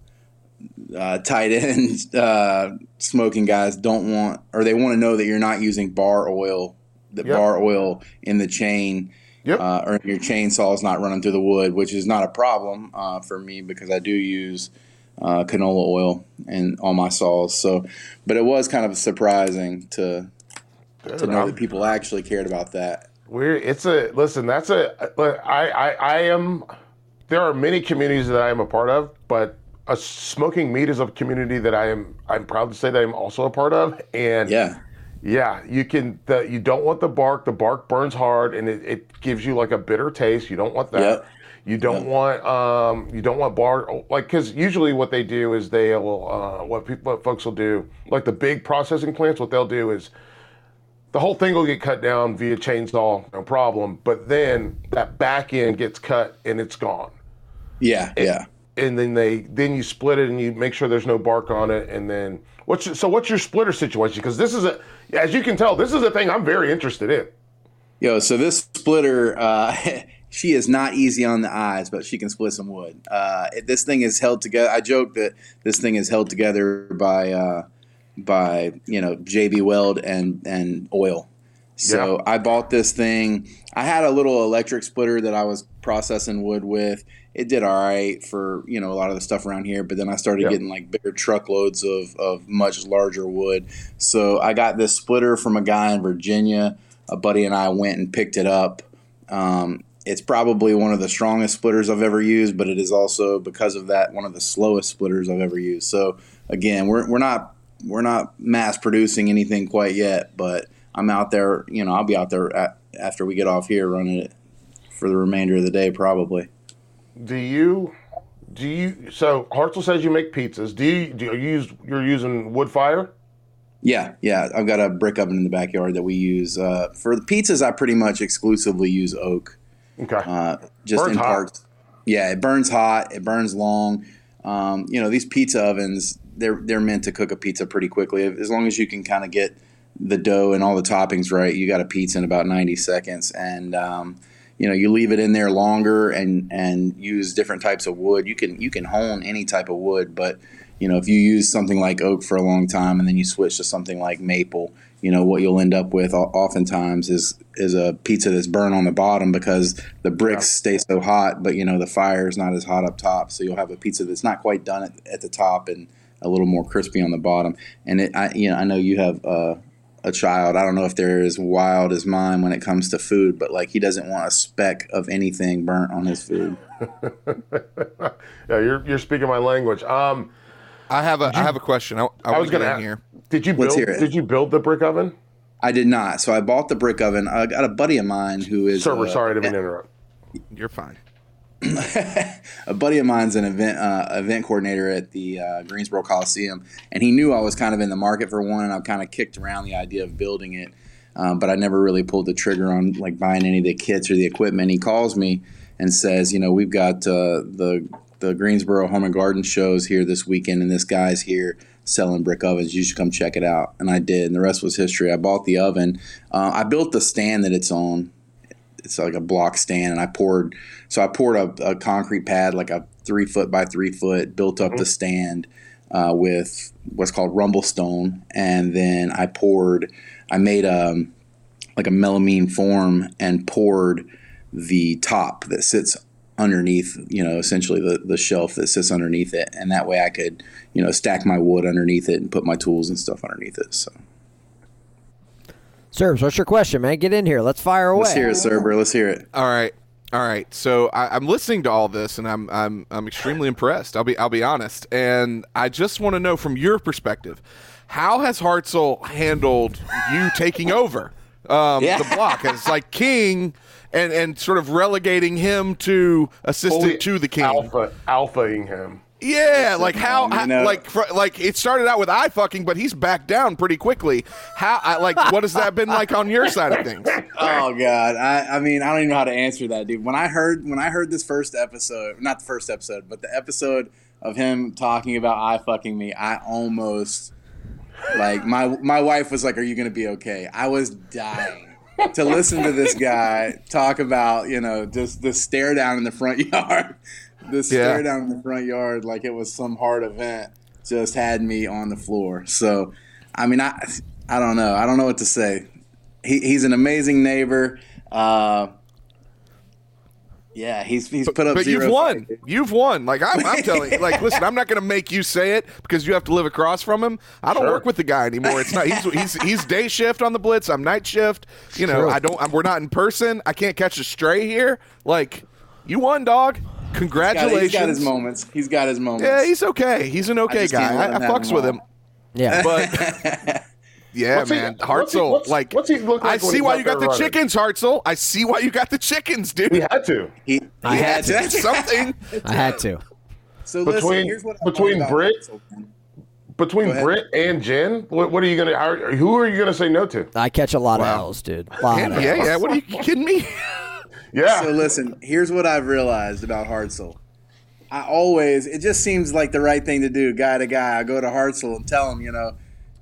uh, tight end uh, smoking guys don't want, or they want to know that you're not using bar oil, the Yep. bar oil in the chain, Yep. uh, or your chainsaw is not running through the wood, which is not a problem uh, for me because I do use uh, canola oil in all my saws. So, but it was kind of surprising to to know that people actually cared about that. We're it's a listen. That's a I I I am. There are many communities that I am a part of, but a smoking meat is a community that I am. I'm proud to say that I'm also a part of. And Yeah. yeah, you can. The, you don't want the bark. The bark burns hard, and it, it gives you like a bitter taste. You don't want that. Yep. You don't Yep. want um. You don't want bark like because usually what they do is they will uh what people what folks will do like the big processing plants. What they'll do is the whole thing will get cut down via chainsaw, no problem. But then that back end gets cut and it's gone. Yeah. Yeah. And then they then you split it and you make sure there's no bark on it. And then what's your, so what's your splitter situation? Because this is a as you can tell, this is a thing I'm very interested in. Yo, so this splitter, uh, she is not easy on the eyes, but she can split some wood. Uh, this thing is held together. I joke that this thing is held together by, uh, by you know, J B Weld and and oil. So Yeah. I bought this thing. I had a little electric splitter that I was processing wood with. It did all right for, you know, a lot of the stuff around here, but then I started Yeah. getting like bigger truckloads of, of much larger wood. So I got this splitter from a guy in Virginia. A buddy and I went and picked it up. Um, it's probably one of the strongest splitters I've ever used, but it is also, because of that, one of the slowest splitters I've ever used. So again, we're we're not we're not mass producing anything quite yet, but I'm out there. You know, I'll be out there at, after we get off here running it for the remainder of the day, probably. Do you do you so Hartzell says you make pizzas. Do you do you use you're using wood fire? Yeah, yeah. I've got a brick oven in the backyard that we use uh, for the pizzas. I pretty much exclusively use oak. Okay. Uh, just Burns in hot. parts. Yeah, it burns hot. It burns long. Um, you know, these pizza ovens, they're they're meant to cook a pizza pretty quickly. As long as you can kind of get the dough and all the toppings right, you got a pizza in about ninety seconds. And um, you know, you leave it in there longer and and use different types of wood. You can you can hone any type of wood, but you know, if you use something like oak for a long time and then you switch to something like maple, you know, what you'll end up with oftentimes is is a pizza that's burned on the bottom because the bricks Yeah. stay so hot, but, you know, the fire is not as hot up top. So you'll have a pizza that's not quite done at, at the top and a little more crispy on the bottom. And, it, I, you know, I know you have uh, a child. I don't know if they're as wild as mine when it comes to food, but, like, he doesn't want a speck of anything burnt on his food. Yeah, you're you're speaking my language. Um, I have a I have a question. I, I, I was want to gonna get in ask, here. did you Let's build hear it. did you build the brick oven? I did not. So I bought the brick oven. I got a buddy of mine who is Server, uh, sorry to interrupt. You're fine. a buddy of mine's an event uh, event coordinator at the uh, Greensboro Coliseum, and he knew I was kind of in the market for one, and I've kind of kicked around the idea of building it, um, but I never really pulled the trigger on like buying any of the kits or the equipment. He calls me and says, you know, we've got uh, the the Greensboro Home and Garden shows here this weekend, and this guy's here selling brick ovens. You should come check it out. And I did, and the rest was history. I bought the oven. Uh, I built the stand that it's on. it's like a block stand, and I poured. So I poured a, a concrete pad, like a three foot by three foot, built up mm-hmm. the stand uh, with what's called rumble stone, and then I poured. I made a like a melamine form and poured the top that sits underneath, you know, essentially the, the shelf that sits underneath it. And that way I could, you know, stack my wood underneath it and put my tools and stuff underneath it. So. Serbs, what's your question, man? Get in here. Let's fire away. Let's hear it, Serber. Let's hear it. All right. All right. So I, I'm listening to all this and I'm, I'm, I'm extremely impressed. I'll be, I'll be honest. And I just want to know from your perspective, how has Hartzell handled you taking over um, yeah. the block as like king and, and sort of relegating him to assistant Fully to the king? Alpha, alphaing him. Yeah, like how, how you know, like for, like it started out with eye fucking, but he's backed down pretty quickly. How I, like what has that been like on your side of things? Oh God, I, I mean I don't even know how to answer that, dude. When I heard when I heard this first episode, not the first episode, but the episode of him talking about eye fucking me, I almost like my my wife was like, "Are you gonna be okay?" I was dying to listen to this guy talk about, you know, just the stare down in the front yard. The stare yeah. down in the front yard like it was some hard event just had me on the floor. So, I mean, I I don't know. I don't know what to say. He, he's an amazing neighbor. Uh, yeah, he's he's put up but zero. But you've won. You've won. Like, I'm, I'm telling you. Like, listen, I'm not going to make you say it because you have to live across from him. I don't sure. work with the guy anymore. It's not. He's, he's he's day shift on the Blitz. I'm night shift. You know, True. I don't. I'm, we're not in person. I can't catch a stray here. Like, you won, dog. Congratulations. He's got, he's got his moments. He's got his moments. Yeah, he's okay. He's an okay I guy. I, I fucks with him. Yeah. But, yeah, what's man. He, Hartzell, what's, like, what's he look like I see why you got the running? chickens, Hartzell. I see why you got the chickens, dude. He had to. He, he I had, had to. to. Something. I had to. So between, listen, here's what I between Britt, Hartzell, between Britt and Jen, what, what are you gonna? How, who are you gonna say no to? I catch a lot wow. of L's, dude. A lot yeah, of yeah, L's. yeah. What are you kidding me? Yeah. So listen, here's what I've realized about Hartzell. I always, it just seems like the right thing to do, guy to guy. I go to Hartzell and tell him, you know,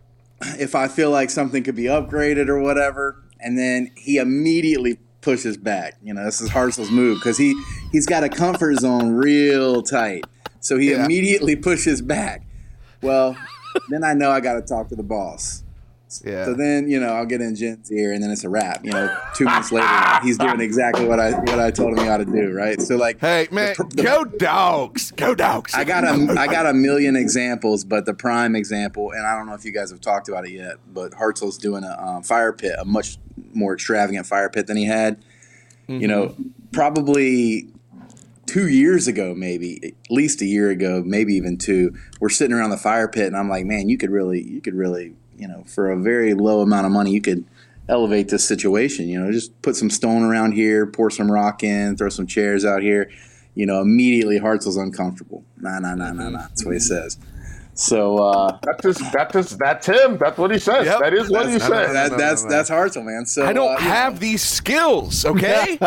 if I feel like something could be upgraded or whatever, and then he immediately pushes back. You know, this is Hartzell's move because he, he's got a comfort zone real tight. So he yeah. immediately pushes back. Well, then I know I got to talk to the boss. Yeah. So then, you know, I'll get in Jen's ear, and then it's a wrap. You know, two months later, he's doing exactly what I what I told him he ought to do, right? So, like, hey, man, the, the, go dogs, go dogs. I got a I got a million examples, but the prime example, and I don't know if you guys have talked about it yet, but Hartzell's doing a um, fire pit, a much more extravagant fire pit than he had. Mm-hmm. You know, probably two years ago, maybe at least a year ago, maybe even two. We're sitting around the fire pit, and I'm like, man, you could really, you could really. You know, for a very low amount of money, you could elevate this situation. You know, just put some stone around here, pour some rock in, throw some chairs out here. You know, immediately Hartzell's uncomfortable. Nah, nah, nah, nah, nah. That's what he says. So uh, that's just that's just that's him. That's what he says. Yep. That is what he says. That, that, that's that's Hartzell, man. So I don't uh, have know. these skills. Okay,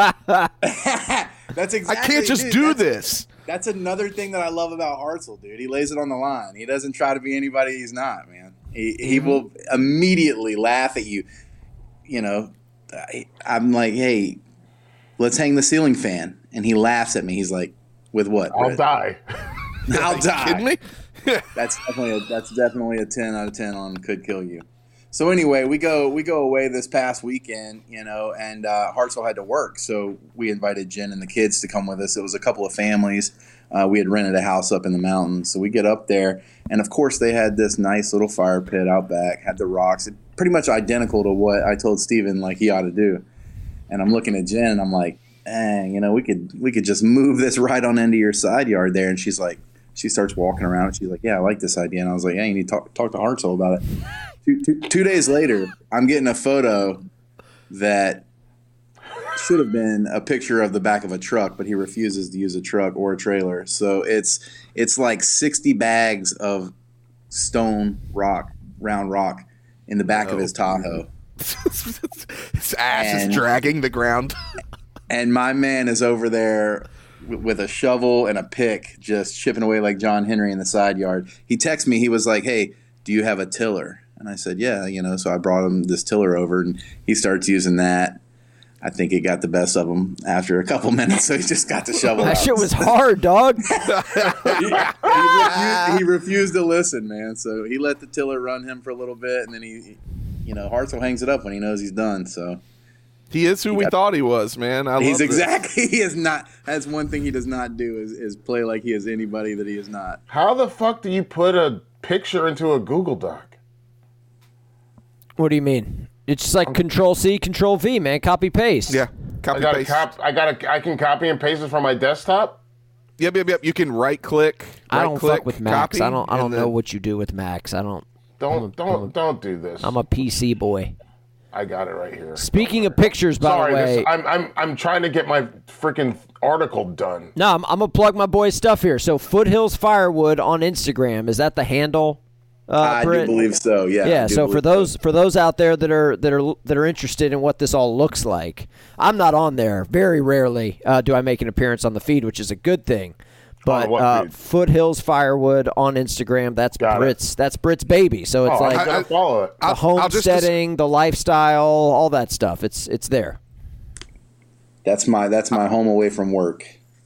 that's exactly. I can't just dude, do that's, this. That's another thing that I love about Hartzell, dude. He lays it on the line. He doesn't try to be anybody he's not, man. He he mm-hmm. will immediately laugh at you. You know, I, I'm like, hey, let's hang the ceiling fan, and he laughs at me. He's like, with what? I'll Brett? die. I'll Are you die. kidding me? that's definitely a, that's definitely a ten out of ten on could kill you. So anyway, we go we go away this past weekend, you know, and uh, Hartzell had to work, so we invited Jen and the kids to come with us. It was a couple of families. Uh, we had rented a house up in the mountains, so we get up there, and of course they had this nice little fire pit out back, had the rocks, it, pretty much identical to what I told Steven like he ought to do. And I'm looking at Jen, and I'm like, dang, you know, we could we could just move this right on into your side yard there. And she's like, she starts walking around, and she's like, yeah, I like this idea. And I was like, yeah, you need to talk, talk to Hartzell about it. Two, two, two days later, I'm getting a photo that should have been a picture of the back of a truck, but he refuses to use a truck or a trailer. So it's it's like sixty bags of stone rock, round rock, in the back oh. of his Tahoe. His ass and, is dragging the ground. And my man is over there w- with a shovel and a pick, just chipping away like John Henry in the side yard. He texted me. He was like, hey, do you have a tiller? And I said, yeah, you know. So I brought him this tiller over, and he starts using that. I think it got the best of him after a couple minutes, so he just got the shovel That out. shit was hard, dog. he, he, refused, he refused to listen, man. So he let the tiller run him for a little bit, and then he, you know, Hartzell hangs it up when he knows he's done. So he is who we got, thought he was, man. I he's love exactly. He is not. That's one thing he does not do is, is play like he is anybody that he is not. How the fuck do you put a picture into a Google Doc? What do you mean? It's just like Control C, Control V, man. Copy paste. Yeah, copy I got paste. cop. I got. I can copy and paste it from my desktop. Yep, yep, yep. You can right click. I right don't click, fuck with Macs. copy, I don't. I don't and know then- what you do with Macs. I don't. Don't I'm a- don't I'm a- don't do this. I'm a P C boy. I got it right here. Speaking of pictures, by Sorry, the way, this, I'm I'm I'm trying to get my freaking article done. no, I'm, I'm gonna plug my boy's stuff here. So Foothills Firewood on Instagram, is that the handle? Uh, I Britt? do believe so. Yeah. Yeah. I do So for believe those for those out there that are that are that are interested in what this all looks like, I'm not on there. Very rarely uh, do I make an appearance on the feed, which is a good thing. But what uh, feed? Foothills Firewood on Instagram. That's Got it. Britt's. That's Britt's baby. So it's Oh, like I gotta follow it. the I'll- I'll just- homesteading, the lifestyle, all that stuff. It's it's there. That's my that's my home away from work.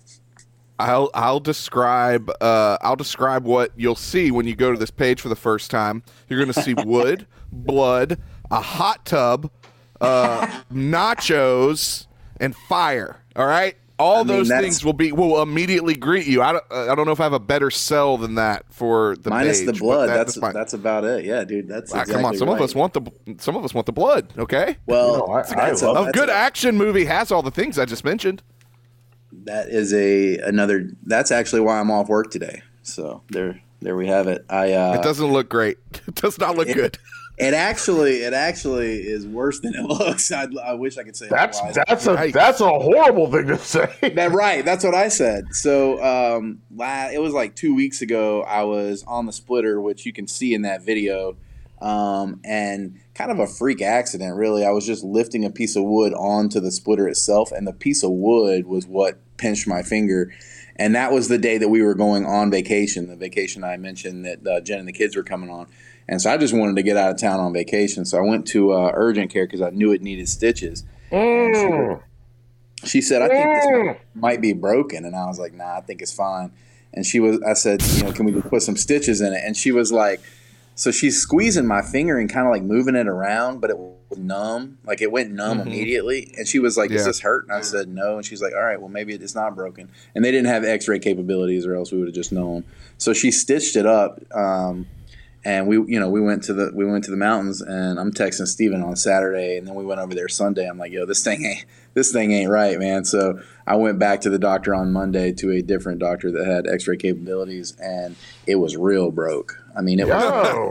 I'll I'll describe uh, I'll describe what you'll see when you go to this page for the first time. You're going to see wood, blood, a hot tub, uh, nachos, and fire. All right, all I mean, those that's- things will be will immediately greet you. I don't uh, I don't know if I have a better sell than that for the Minus page, the but blood. that- that's fine. that's about it. Yeah, dude. That's Ah, exactly come on. Some right. of us want the some of us want the blood. Okay, Well, No, I- that's I a- love- a that's good a- action movie has all the things I just mentioned. That is a another. That's actually why I'm off work today. So there, there we have it. I. Uh, It doesn't look great. It does not look it- good. It actually, it actually is worse than it looks. I, I wish I could say That's otherwise. that's a Yikes. that's a horrible thing to say. That right. That's what I said. So um, la- it was like two weeks ago. I was on the splitter, which you can see in that video, um, and kind of a freak accident. Really, I was just lifting a piece of wood onto the splitter itself, and the piece of wood was what pinched my finger. And that was the day that we were going on vacation. The vacation I mentioned that uh, Jen and the kids were coming on. And so I just wanted to get out of town on vacation. So I went to uh, urgent care because I knew it needed stitches. Mm. She said, I think this might, might be broken. And I was like, nah, I think it's fine. And she was, I said, you know, can we just put some stitches in it? And she was like, so she's squeezing my finger and kind of like moving it around, but it was numb. Like it went numb Mhm. immediately. And she was like, Yeah. does this hurt? And I said, no. And she's like, all right, well, maybe it's not broken. And they didn't have x-ray capabilities or else we would have just known. So she stitched it up. Um, And we, you know, we went to the we went to the mountains, and I'm texting Steven on Saturday, and then we went over there Sunday. I'm like, yo, this thing ain't this thing ain't right, man. So I went back to the doctor on Monday to a different doctor that had X-ray capabilities, and it was real broke. I mean, it was. Yo,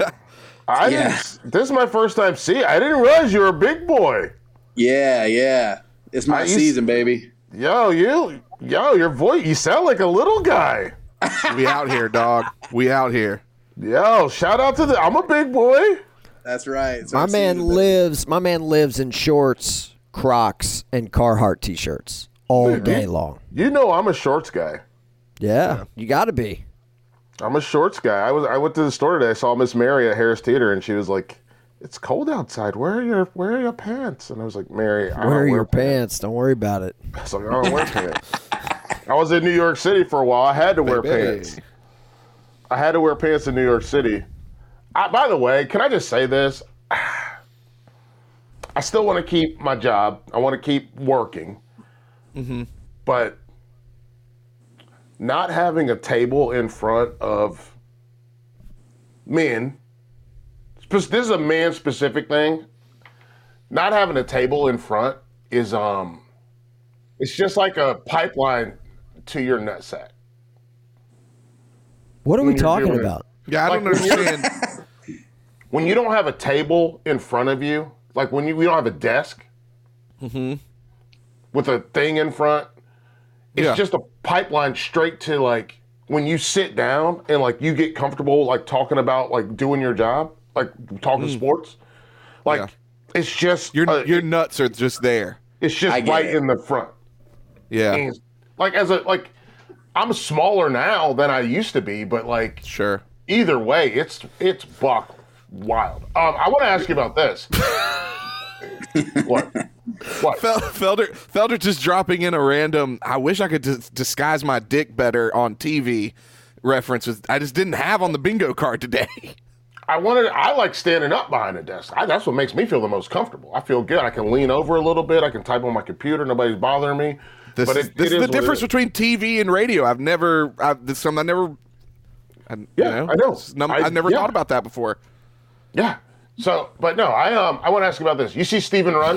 I Yeah. didn't, this is my first time seeing. I didn't realize you were a big boy. Yeah, yeah. It's my I used- season, baby. Yo, you, yo, your voice. You sound like a little guy. We out here, dog. We out here. Yo, shout out to the. I'm a big boy. That's right. It's My our man season, baby. lives. My man lives in shorts, Crocs, and Carhartt t-shirts all day long. You know I'm a shorts guy. Yeah, you got to be. I'm a shorts guy. I was. I went to the store today. I saw Miss Mary at Harris Theater, and she was like, "It's cold outside. Where are your Where are your pants?" And I was like, "Mary, I don't Wear wear your pants. Don't worry about it. I was like, I don't wear pants. I was in New York City for a while. I had to wear Baby. pants. I had to wear pants in New York City. I, by the way, can I just say this? I still want to keep my job. I want to keep working. Mm-hmm. But not having a table in front of men, this is a man-specific thing. Not having a table in front is, um, it's just like a pipeline to your nutsack. What are we When you're talking doing- about? Yeah, I Like, don't understand. When you don't have a table in front of you, like when you, we don't have a desk Mm-hmm. with a thing in front, it's Yeah. just a pipeline straight to like when you sit down and like you get comfortable like talking about like doing your job, like talking sports. Like Yeah. it's just Your uh, your nuts are just there. it's just I get right it. in the front. Yeah, And, like as a like I'm smaller now than I used to be, but like sure. either way, it's it's buck wild. Um, I want to ask you about this. What? What? Fel- Felder, Felder just dropping in a random, I wish I could dis- disguise my dick better on T V reference. With, I just didn't have on the bingo card today. I wanted. I like standing up behind a desk. I, that's what makes me feel the most comfortable. I feel good. I can lean over a little bit. I can type on my computer. Nobody's bothering me. This but is, it, this it is is the difference what it is. between T V and radio. I've never, I've, this is something I never, I, you Yeah, know, I know. it's num- I- I've never yeah. thought about that before. Yeah. So, but no, I um, I want to ask you about this. You see Steven run?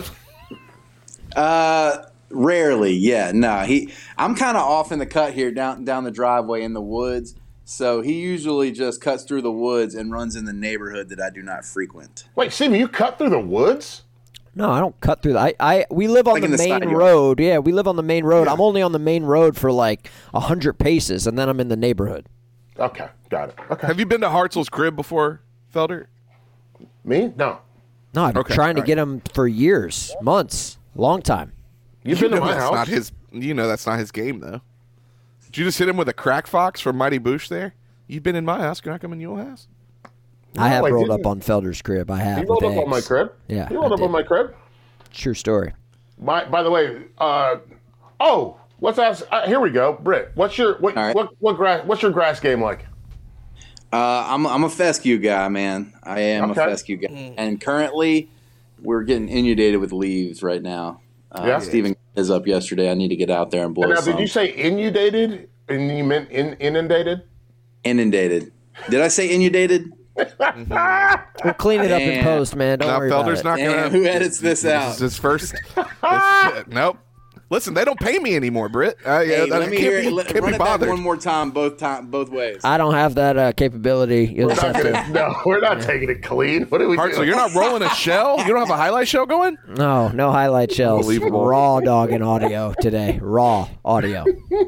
Uh, rarely, yeah. No, he. I'm kind of off in the cut here, down down the driveway in the woods. So he usually just cuts through the woods and runs in the neighborhood that I do not frequent. Wait, Steven, you cut through the woods? No, I don't cut through the. I, I we live on Like the in the main side yard. road. Yeah, we live on the main road. I'm only on the main road for like a hundred paces, and then I'm in the neighborhood. Okay, got it. Okay. Have you been to Hartzell's crib before, Felder? Me? No. No, I've been Okay, trying to all right. get him for years, months, long time. You've You been to know my that's house. not his. You know that's not his game, though. Did you just hit him with a crack fox from Mighty Boosh there? You've been in my house. Can I come in your house? I have I rolled didn't. up on Felder's crib. I have. You rolled with up on my eggs. crib? Yeah, You rolled I up on did. my crib? True story. My, by the way, uh, oh, let's ask. Uh, here we go, Britt. What's your what All right. what what grass? What's your grass game like? Uh, I'm I'm a fescue guy, man. I am Okay. a fescue guy, and currently we're getting inundated with leaves right now. Uh, Yeah. Steven is up yesterday. I need to get out there and blow And now, some. did you say inundated and you meant in, inundated? Inundated. Did I say inundated? We'll clean it up in Damn. post, man. Don't No, worry Felder's about not it. Damn, gonna. who edits this This out? is his first. this- nope. Listen, they don't pay me anymore, Britt. Uh, yeah, Hey, that let me can't hear be, it. Let, can't run be it back bothered. one more time, both time, both ways. I don't have that uh, capability. You'll just Not have to. gonna- no, we're not taking it clean. What are we Hartzell, doing? you're not rolling a shell. You don't have a highlight shell going. No, no highlight shells. Unbelievable. Raw dog in audio today. Raw audio.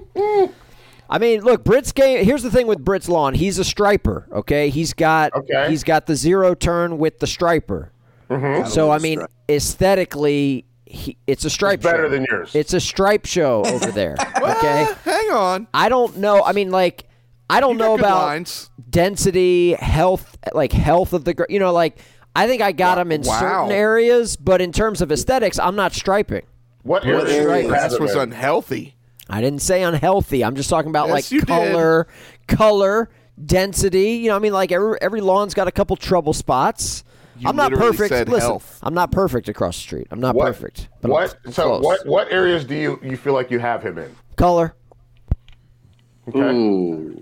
I mean, look, Britt's game. Here's the thing with Britt's lawn. He's a striper. Okay, he's got Okay. he's got the zero turn with the striper. Mm-hmm. So love I mean, stripe. aesthetically, he, it's a stripe. better show. than yours. It's a stripe show over there. Okay, Uh, hang on. I don't know. I mean, like, I don't You got know good about lines. density, health, like health of the, gr- you know, like I think I got him in Wow. certain areas, but in terms of aesthetics, I'm not striping. what What area? area? is Grass it was in? unhealthy. I didn't say unhealthy. I'm just talking about Yes, you like did. color, color, density. You know, I mean, like every every lawn's got a couple trouble spots. You I'm not literally perfect. said Listen, health. I'm not perfect across the street. I'm not What? perfect. But What? I'm, I'm so close. what? What areas do you you feel like you have him in? Color. Okay. Ooh.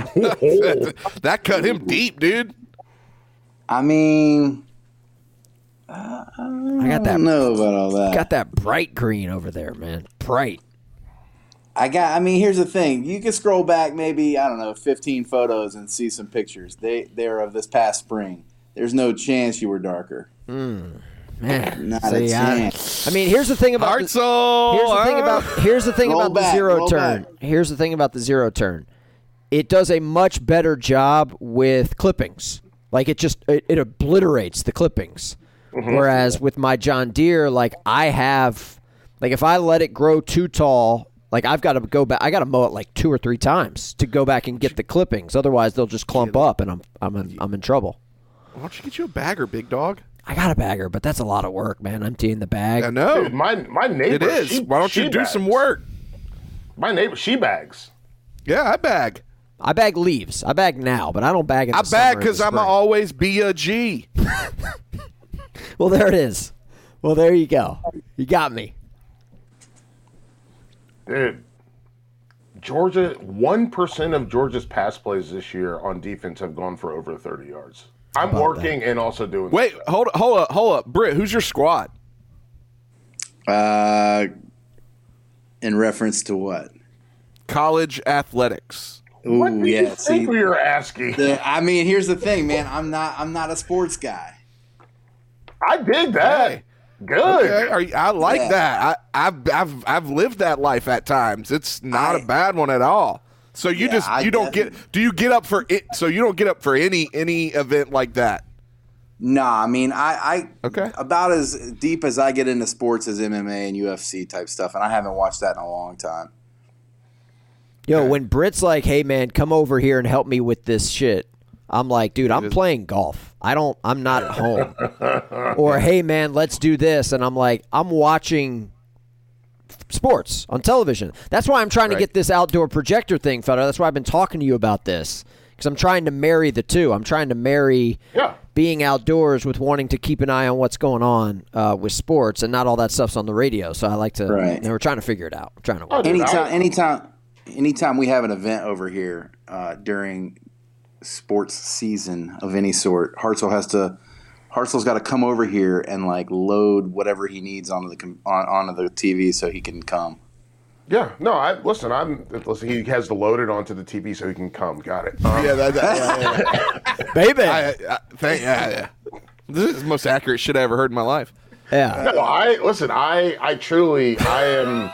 That cut him deep, dude. I mean, I got I that. don't know about all that. Got that bright green over there, man. Bright. I got. I mean, here's the thing. You can scroll back maybe I don't know fifteen photos and see some pictures. They they're of this past spring. There's no chance you were darker. Man, Not a see, I, chance. I mean, here's the thing about the, Hartzell. here's the thing uh, about here's the thing Roll about the back, zero roll turn. back. Here's the thing about the zero turn. It does a much better job with clippings. Like it just it, it obliterates the clippings. Whereas with my John Deere, like I have, like if I let it grow too tall, like I've got to go back. I got to mow it like two or three times to go back and get the clippings. Otherwise, they'll just clump up, and I'm I'm in, I'm in trouble. Why don't you get you a bagger, big dog? I got a bagger, but that's a lot of work, man. Emptying the bag. I know. Dude, my my neighbor. It is. she- Why don't she you do bags. some work? My neighbor, she bags. Yeah, I bag. I bag leaves. I bag now, but I don't bag in the I summer bag and because the I'm a spring. always be a G. Well, there it is. Well, there you go. You got me. Dude, Georgia, one percent of Georgia's pass plays this year on defense have gone for over thirty yards. I'm about working and also doing. Wait, hold hold up, hold up, Britt. Who's your squad? Uh, in reference to what? College athletics. Ooh, What do yeah. you See, think we were asking? the, I mean, here's the thing, man. I'm not. I'm not a sports guy. I dig that. Hey. Good. Okay, are you- I like Yeah. that. I, I've I've I've lived that life at times. It's not I- a bad one at all. So you Yeah, just I you don't definitely- get. Do you get up for it? So you don't get up for any any event like that. Nah, I mean, I, I Okay. about as deep as I get into sports as M M A and U F C type stuff, and I haven't watched that in a long time. Yo, when Britt's like, hey, man, come over here and help me with this shit, I'm like, dude, I'm playing golf. I don't, I'm not at home. Or, hey, man, let's do this. And I'm like, I'm watching sports on television. That's why I'm trying right. to get this outdoor projector thing, Fedor. That's why I've been talking to you about this. Because I'm trying to marry the two. I'm trying to marry yeah. being outdoors with wanting to keep an eye on what's going on uh, with sports, and not all that stuff's on the radio. So I like to, right. you know, we're trying to figure it out. We're trying to work anytime, anytime, anytime we have an event over here uh, during sports season of any sort, Hartzell has to, Hartzell's got to come over here and like load whatever he needs onto the on, onto the T V so he can come. Yeah, no, I listen. I'm listen. He has to load it onto the T V so he can come. Got it. Um, yeah, that, that, yeah, yeah. baby. I, I, thank, yeah, yeah. This is the most accurate shit I ever heard in my life. Yeah. No, I listen. I, I truly, I am.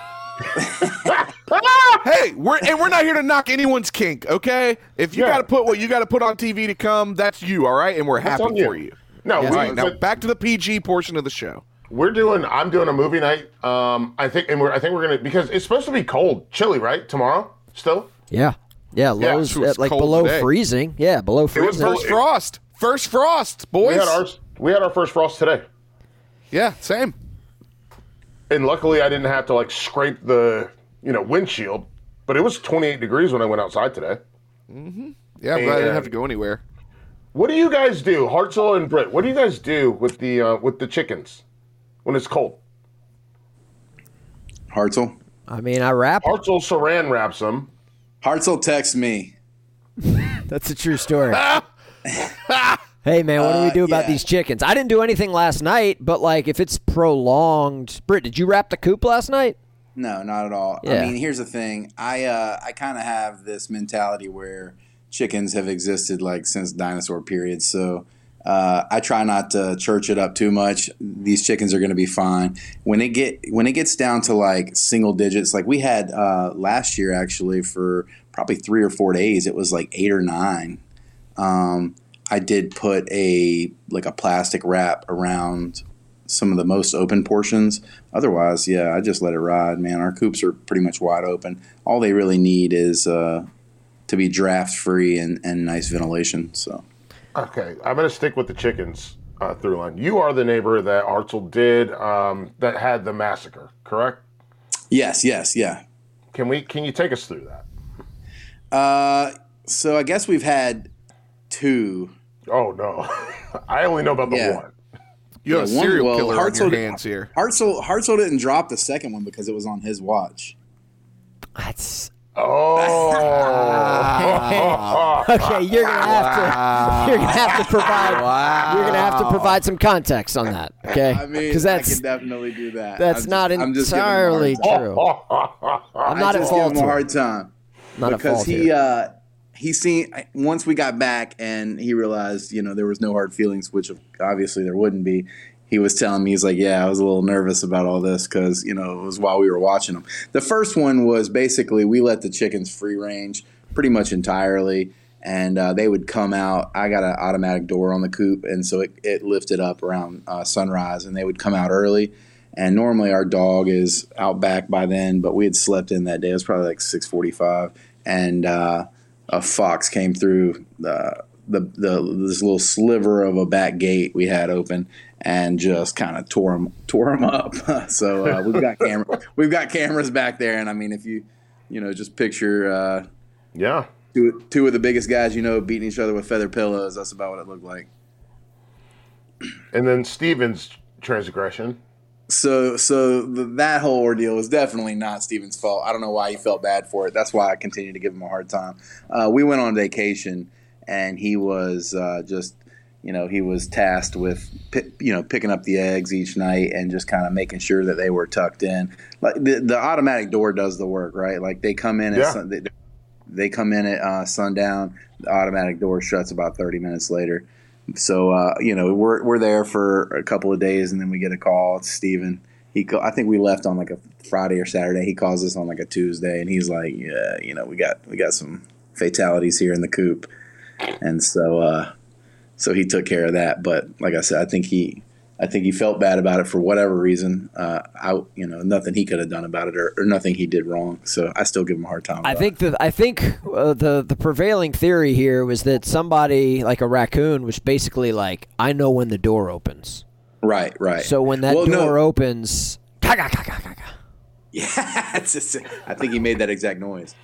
Hey, we're and we're not here to knock anyone's kink, okay? If you yeah. got to put what you got to put on T V to come, that's you, all right? And we're happy you. for you. No, yeah. we, right, now back to the P G portion of the show. We're doing. I'm doing a movie night. Um, I think, and we're. I think we're gonna because it's supposed to be cold, chilly, right? Tomorrow, still. Yeah, yeah. Lows yeah, at, like below today. freezing. Yeah, below freezing. It was first frost. First frost, boys. We had our we had our first frost today. Yeah, same. And luckily, I didn't have to like scrape the you know windshield. But it was twenty-eight degrees when I went outside today. Mm-hmm. Yeah, I'm glad I didn't have to go anywhere. What do you guys do, Hartzell and Britt? What do you guys do with the uh, with the chickens when it's cold? Hartzell? I mean, I wrap them. Hartzell saran wraps them. Hartzell texts me. That's a true story. Hey, man, what do we do uh, about yeah. these chickens? I didn't do anything last night, but, like, if it's prolonged. Britt, did you wrap the coop last night? No, not at all. Yeah. I mean, here's the thing. I uh, I kind of have this mentality where chickens have existed, like, since dinosaur periods, so Uh, I try not to church it up too much. These chickens are going to be fine. When it get when it gets down to like single digits, like we had uh, last year actually for probably three or four days, it was like eight or nine. Um, I did put a like a plastic wrap around some of the most open portions. Otherwise, yeah, I just let it ride, man. Our coops are pretty much wide open. All they really need is uh, to be draft free and, and nice ventilation. So. Okay, I'm going to stick with the chickens uh, through line. You are the neighbor that Hartzell did um, that had the massacre, correct? Yes, yes, yeah. Can we? Can you take us through that? Uh, so I guess we've had two. Oh no, I only know about the yeah. one. You have yeah, a serial one, well, killer Hartzell, on your hands here. Hartzell, Hartzell didn't drop the second one because it was on his watch. That's. Oh. Okay, you're gonna have to. You're gonna have to provide. Wow. You're gonna have to provide some context on that. Okay, I mean, because that's I can definitely do that. That's I'm not just, I'm just entirely true. I'm not I at just fault. Give him a hard time. Not because at fault he uh, he seen once we got back and he realized you know there was no hard feelings, which obviously there wouldn't be. He was telling me, he's like, yeah, I was a little nervous about all this because, you know, it was while we were watching them. The first one was basically we let the chickens free range pretty much entirely, and uh, they would come out. I got an automatic door on the coop, and so it, it lifted up around uh, sunrise, and they would come out early. And normally our dog is out back by then, but we had slept in that day. It was probably like six forty-five, and uh, a fox came through the, the, the this little sliver of a back gate we had open, and just kind of tore them, tore them up. so uh, we've got camera, we've got cameras back there, and I mean, if you, you know, just picture, uh, yeah, two two of the biggest guys you know beating each other with feather pillows. That's about what it looked like. And then Steven's transgression. So, so the, that whole ordeal was definitely not Steven's fault. I don't know why he felt bad for it. That's why I continue to give him a hard time. Uh, we went on vacation, and he was uh, just. You know, he was tasked with, you know, picking up the eggs each night and just kind of making sure that they were tucked in. Like the, the automatic door does the work, right? Like they come in at yeah. sun, they, they come in at uh, sundown. The automatic door shuts about thirty minutes later. So uh, you know, we're we're there for a couple of days, and then we get a call. It's Steven. He, I think we left on like a Friday or Saturday. He calls us on like a Tuesday, and he's like, "Yeah, you know, we got we got some fatalities here in the coop," and so. Uh, So he took care of that, but like I said, I think he I think he felt bad about it for whatever reason. Uh, I, you know, nothing he could have done about it, or, or nothing he did wrong. So I still give him a hard time. I about think it. that I think uh, the the prevailing theory here was that somebody like a raccoon was basically like, I know when the door opens. Right, right. So when that well, door no. opens, ka-ga, ka-ga, ka-ga. Yeah, it's just, I think he made that exact noise.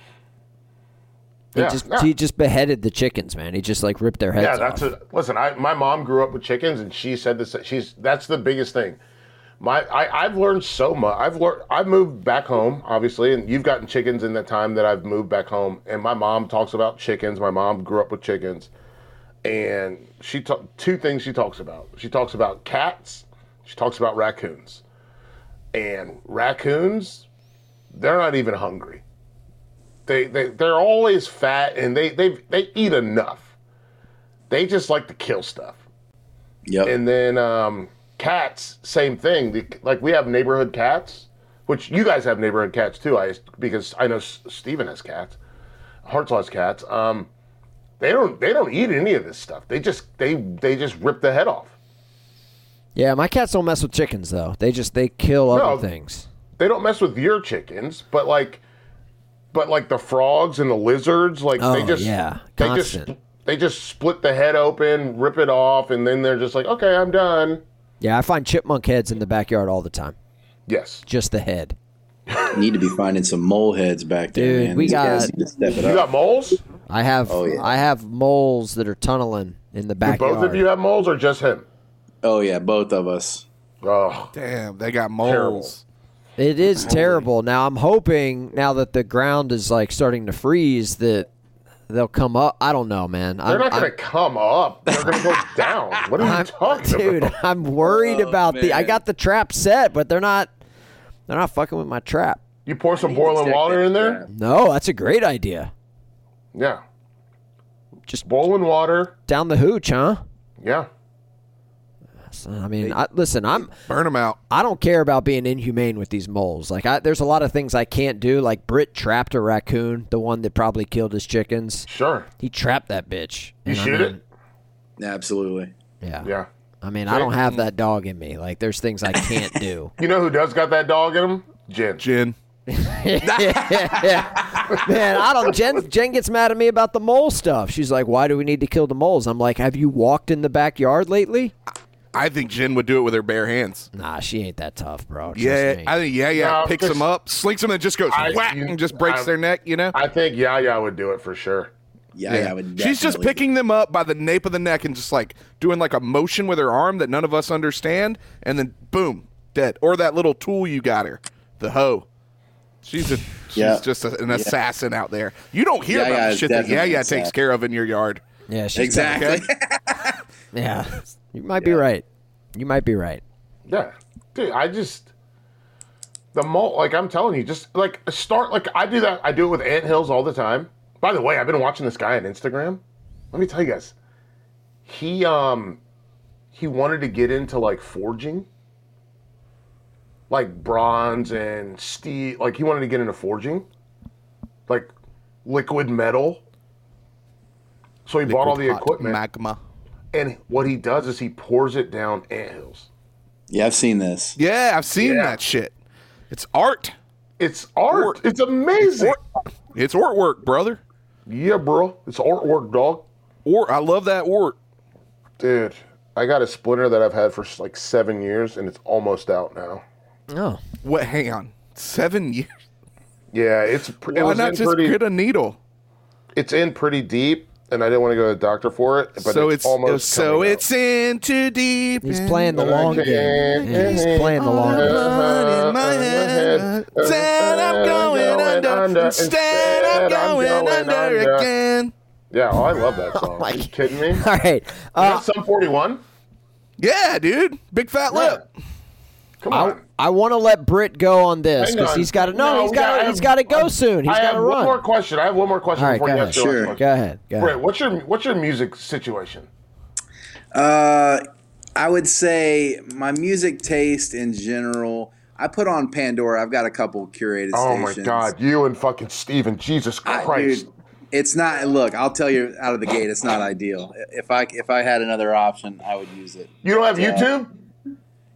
He Yeah, just yeah. he just beheaded the chickens, man. He just like ripped their heads Yeah, off. that's a, listen. I my mom grew up with chickens, and she said this. She's that's the biggest thing. My I, I've learned so much. I've learned. I've moved back home, obviously, and you've gotten chickens in the time that I've moved back home. And my mom talks about chickens. My mom grew up with chickens, and she ta- two things she talks about. She talks about cats. She talks about raccoons, and raccoons, they're not even hungry. They, they, they're always fat, and they, they, they eat enough. They just like to kill stuff. Yep. And then um, cats, same thing. The, like we have neighborhood cats, which you guys have neighborhood cats too, I because I know S- Steven has cats. Hartzell has cats. Um, they don't they don't eat any of this stuff. They just they they just rip the head off. Yeah, my cats don't mess with chickens though. They just they kill No. other things. They don't mess with your chickens, but like, but like the frogs and the lizards, like Oh, they just yeah. they just Constant. they just split the head open, rip it off, and then they're just like, okay, I'm done. Yeah, I find chipmunk heads in the backyard all the time. Yes. Just the head. Need to be finding some mole heads back there, Dude, man. we These guys got- need to step it You up. got moles? I have Oh, yeah. I have moles that are tunneling in the Do backyard. both of you have moles or just him? Oh yeah, both of us. Oh, Damn, they got moles. It is terrible. Now I'm hoping now that the ground is like starting to freeze that they'll come up. I don't know, man. they're I'm, not going to I'm- come up. They're going to go down. What are you I'm- talking dude, about? I'm worried Oh, about the. I man. got the trap set, but they're not. They're not fucking with my trap. You pour some Need to boiling check water that in there? trap. No, that's a great idea. Yeah. Just Boiling water. down the hooch, huh? Yeah. So, I mean, I, listen, I'm. Burn them out. I don't care about being inhumane with these moles. Like, I, there's a lot of things I can't do. Like, Britt trapped a raccoon, the one that probably killed his chickens. Sure. He trapped that bitch. You And I shoot mean, it? Absolutely. Yeah. Yeah. I mean, I don't have that dog in me. Like, there's things I can't do. You know who does got that dog in him? Jen. Gin. yeah. Man, I don't. Jen, Jen gets mad at me about the mole stuff. She's like, "Why do we need to kill the moles?" I'm like, "Have you walked in the backyard lately?" I think Jen would do it with her bare hands. Nah, she ain't that tough, bro. Trust Yeah, me. I think yeah, yeah. No, Picks just- them up, slinks them, and just goes I- whack you- and just breaks I- their neck. You know. I think Yaya would do it for sure. Yeah, yeah. I would She's just definitely- picking them up by the nape of the neck and just like doing like a motion with her arm that none of us understand, and then boom, dead. Or that little tool you got her, the hoe. She's a she's Yeah. just a, an assassin out there. You don't hear Yeah, about yeah, the it's shit that definitely yeah yeah an takes assassin. care of in your yard. yeah, she's Exactly. Yeah, you might be right. You might be right. Yeah. Dude, I just the mole like I'm telling you, just like start like I do that I do it with anthills all the time. By the way, I've been watching this guy on Instagram. Let me tell you guys. He um he wanted to get into like forging. Like bronze and steel, like he wanted to get into forging. Like liquid metal. So he bought all the Liquid hot equipment. magma. And what he does is he pours it down anthills. Yeah, I've seen this. Yeah, I've seen Yeah. that shit. It's art. It's art. Art. It's amazing. Art. It's artwork, brother. Yeah, bro. It's artwork, dog. Or I love that art. Dude, I got a splinter that I've had for like seven years, and it's almost out now. Oh, What? Hang on, seven years. Yeah, it's pr- it Why was not in just pretty. get a needle? It's in pretty deep, and I didn't want to go to the doctor for it. But so it's, it's almost so coming it's in too deep. he's and playing the long game. Yeah, he's playing the long all the game. blood in my head. Instead I'm going under. Instead I'm going under again. out. Yeah, oh, I love that song. my Are you kidding me? All right. Uh, That's Sum forty-one. Yeah, dude. Big fat lip. Come I, on. I want to let Britt go on this Hang because on. he's got to. No, No, he's we got. gotta He's have- got to go soon. He's I got have to one run. more question. I have one more question All right, before go you ahead. ask your last Sure. question. Go ahead. Go ahead. Britt, what's your what's your music situation? Uh, I would say my music taste in general. I put on Pandora. I've got a couple curated Oh my stations. God, you and fucking Steven, Jesus I- Christ! dude, it's not. Look, I'll tell you out of the gate, it's not ideal. If I if I had another option, I would use it. You don't have Yeah. YouTube?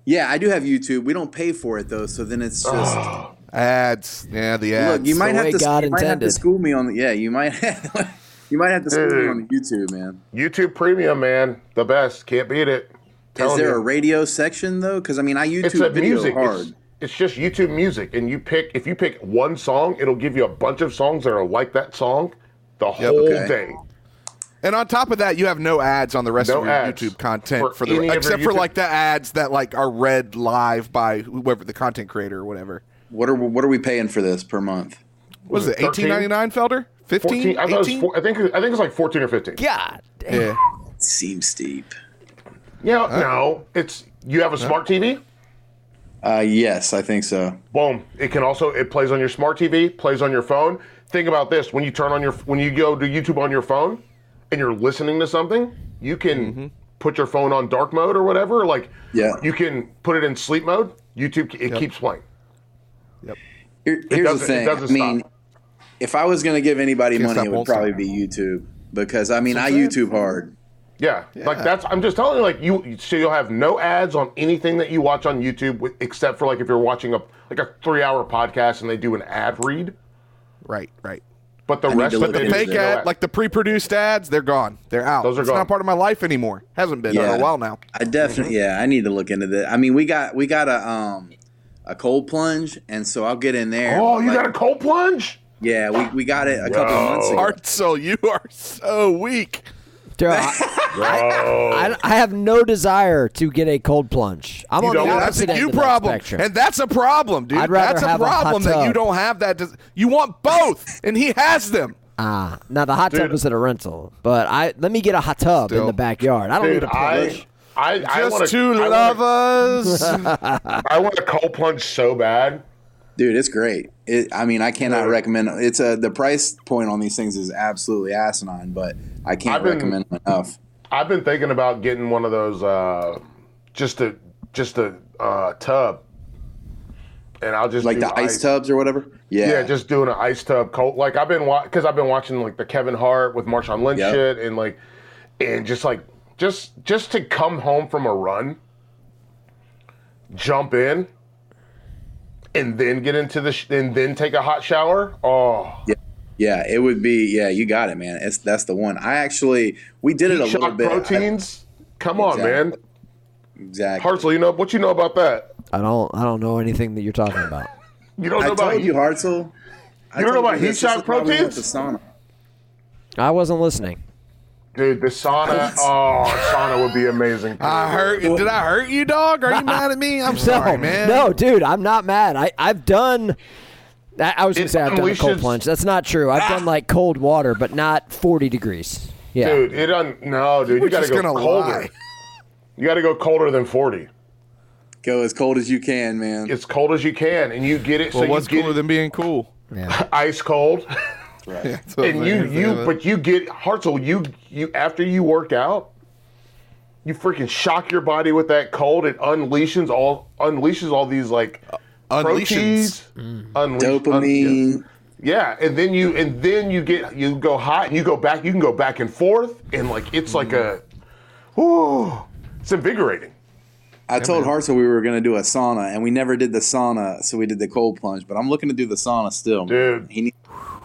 Yeah, I do have YouTube. We don't pay for it though, so then it's just ads. Yeah, the ads. Look, you might the have way to. God you might have to intended. school me on the. Yeah, you might. you might have to school me on the YouTube, man. YouTube Premium, man, the best. Can't beat it. Is Telling there you. a radio section though? Because I mean, I It's YouTube a video music. hard. It's, it's just YouTube music, and you pick. If you pick one song, it'll give you a bunch of songs that are like that song, the whole okay. day. And on top of that, you have no ads on the rest No of your ads YouTube content for for the any of your except for YouTube- like the ads that like are read live by whoever the content creator or whatever. What are what are we paying for this per month? What is it? thirteen? Eighteen ninety nine, Felder? Fifteen? fourteen. I, thought it was eighteen? four, I think. I think it's like fourteen or fifteen. God damn. Yeah. Seems steep. Yeah. No, it's you have a smart T V. Uh, yes, I think so. Boom. It can also it plays on your smart T V, plays on your phone. Think about this: when you turn on your when you go to YouTube on your phone, and you're listening to something, you can Mm-hmm. put your phone on dark mode or whatever. Like, Yeah. you can put it in sleep mode. YouTube, it Yep. keeps playing. Yep. Here, here's the doesn't- it thing. doesn't I mean, stop. if I was going to give anybody Can't money, stop, it would won't probably stop. be YouTube because I mean, I That's what I'm YouTube hard. Yeah. like Yeah. that's. I'm just telling you, like you. So you'll have no ads on anything that you watch on YouTube, with, except for like if you're watching a like a three-hour podcast and they do an ad read. Right, right. But the I need rest to of look it The into is fake it. no ad, ad. like the pre-produced ads, they're gone. They're out. Those are it's gone. not part of my life anymore. Hasn't been Yeah. in a while now. I definitely, yeah, I need to look into that. I mean, we got we got a um a cold plunge, and so I'll get in there. Oh, you Like, got a cold plunge? yeah, we, we got it a couple of months ago. Art, so you are so weak. Dude, I, I, I have no desire to get a cold plunge. I'm You on the don't? That's opposite a end you of that problem, spectrum. and that's a problem, dude. I'd rather That's a have a hot problem that you tub. don't have that. Des- you want both, and he has them. Ah, now the hot tub Dude. was at a rental, but I let me get a hot tub in Still. the backyard. I don't need Dude, a plunge. I, I, I Just want two I lovers. I want a cold plunge so bad. Dude, it's great. It, I mean, I cannot Yeah. recommend. It's a the price point on these things is absolutely asinine, but I can't I've been- recommend them enough. I've been thinking about getting one of those, uh, just a just a uh, tub, and I'll just Like do the ice tubs or whatever. Yeah, Yeah, just doing an ice tub cold. Like I've been because I've been watching like the Kevin Hart with Marshawn Lynch Yep. shit, and like, and just like just just to come home from a run, jump in, and then get into the sh- and then take a hot shower. Oh, yeah, yeah. It would be. Yeah, you got it, man. It's that's the one. I actually we did it a Heat little shock bit. I- proteins. Come on, man. Exactly. exactly. Hartzell, you know what you know about that? I don't. I don't know anything that you're talking about. You don't I know about told heat- you, Hartzell. I You don't know told about this. heat This shock is probably what proteins? The sauna. I wasn't listening. Dude, the sauna. Oh, sauna would be amazing. I hurt. Did I hurt you, dog? Are you mad at me? I'm sorry, no, man. no, dude, I'm not mad. I I've done. I, I was gonna It say I've done a cold unleashes- plunge. That's not true. I've done like cold water, but not forty degrees. Yeah. Dude, it un- no, dude, We're you got to just go gonna colder. lie. You got to go colder than forty. Go as cold as you can, man. As cold as you can, and you get it. Well, so what's you get cooler than being cool? Yeah. ice cold, That's what I'm and you saying. you but you get Hartzell. You you after you work out, you freaking shock your body with that cold. It unleashes all unleashes all these like Unleashes. proteins, unleash- un- Dopamine. Yeah, and then you and then you get you go hot and you go back. You can go back and forth, and like it's like a, whoo, it's invigorating. I told Hartzell we were going to do a sauna, and we never did the sauna, so we did the cold plunge. But I'm looking to do the sauna still, man. Dude. He needs,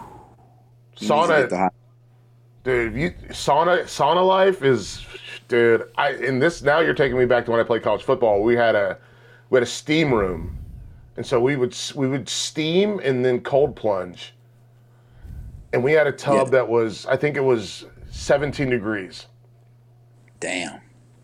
he needs to get the Sauna, hot. dude. You, sauna, sauna life is, dude. I in this now you're taking me back to when I played college football. We had a we had a steam room, and so we would we would steam and then cold plunge, and we had a tub Yeah. that was I think it was seventeen degrees, Damn.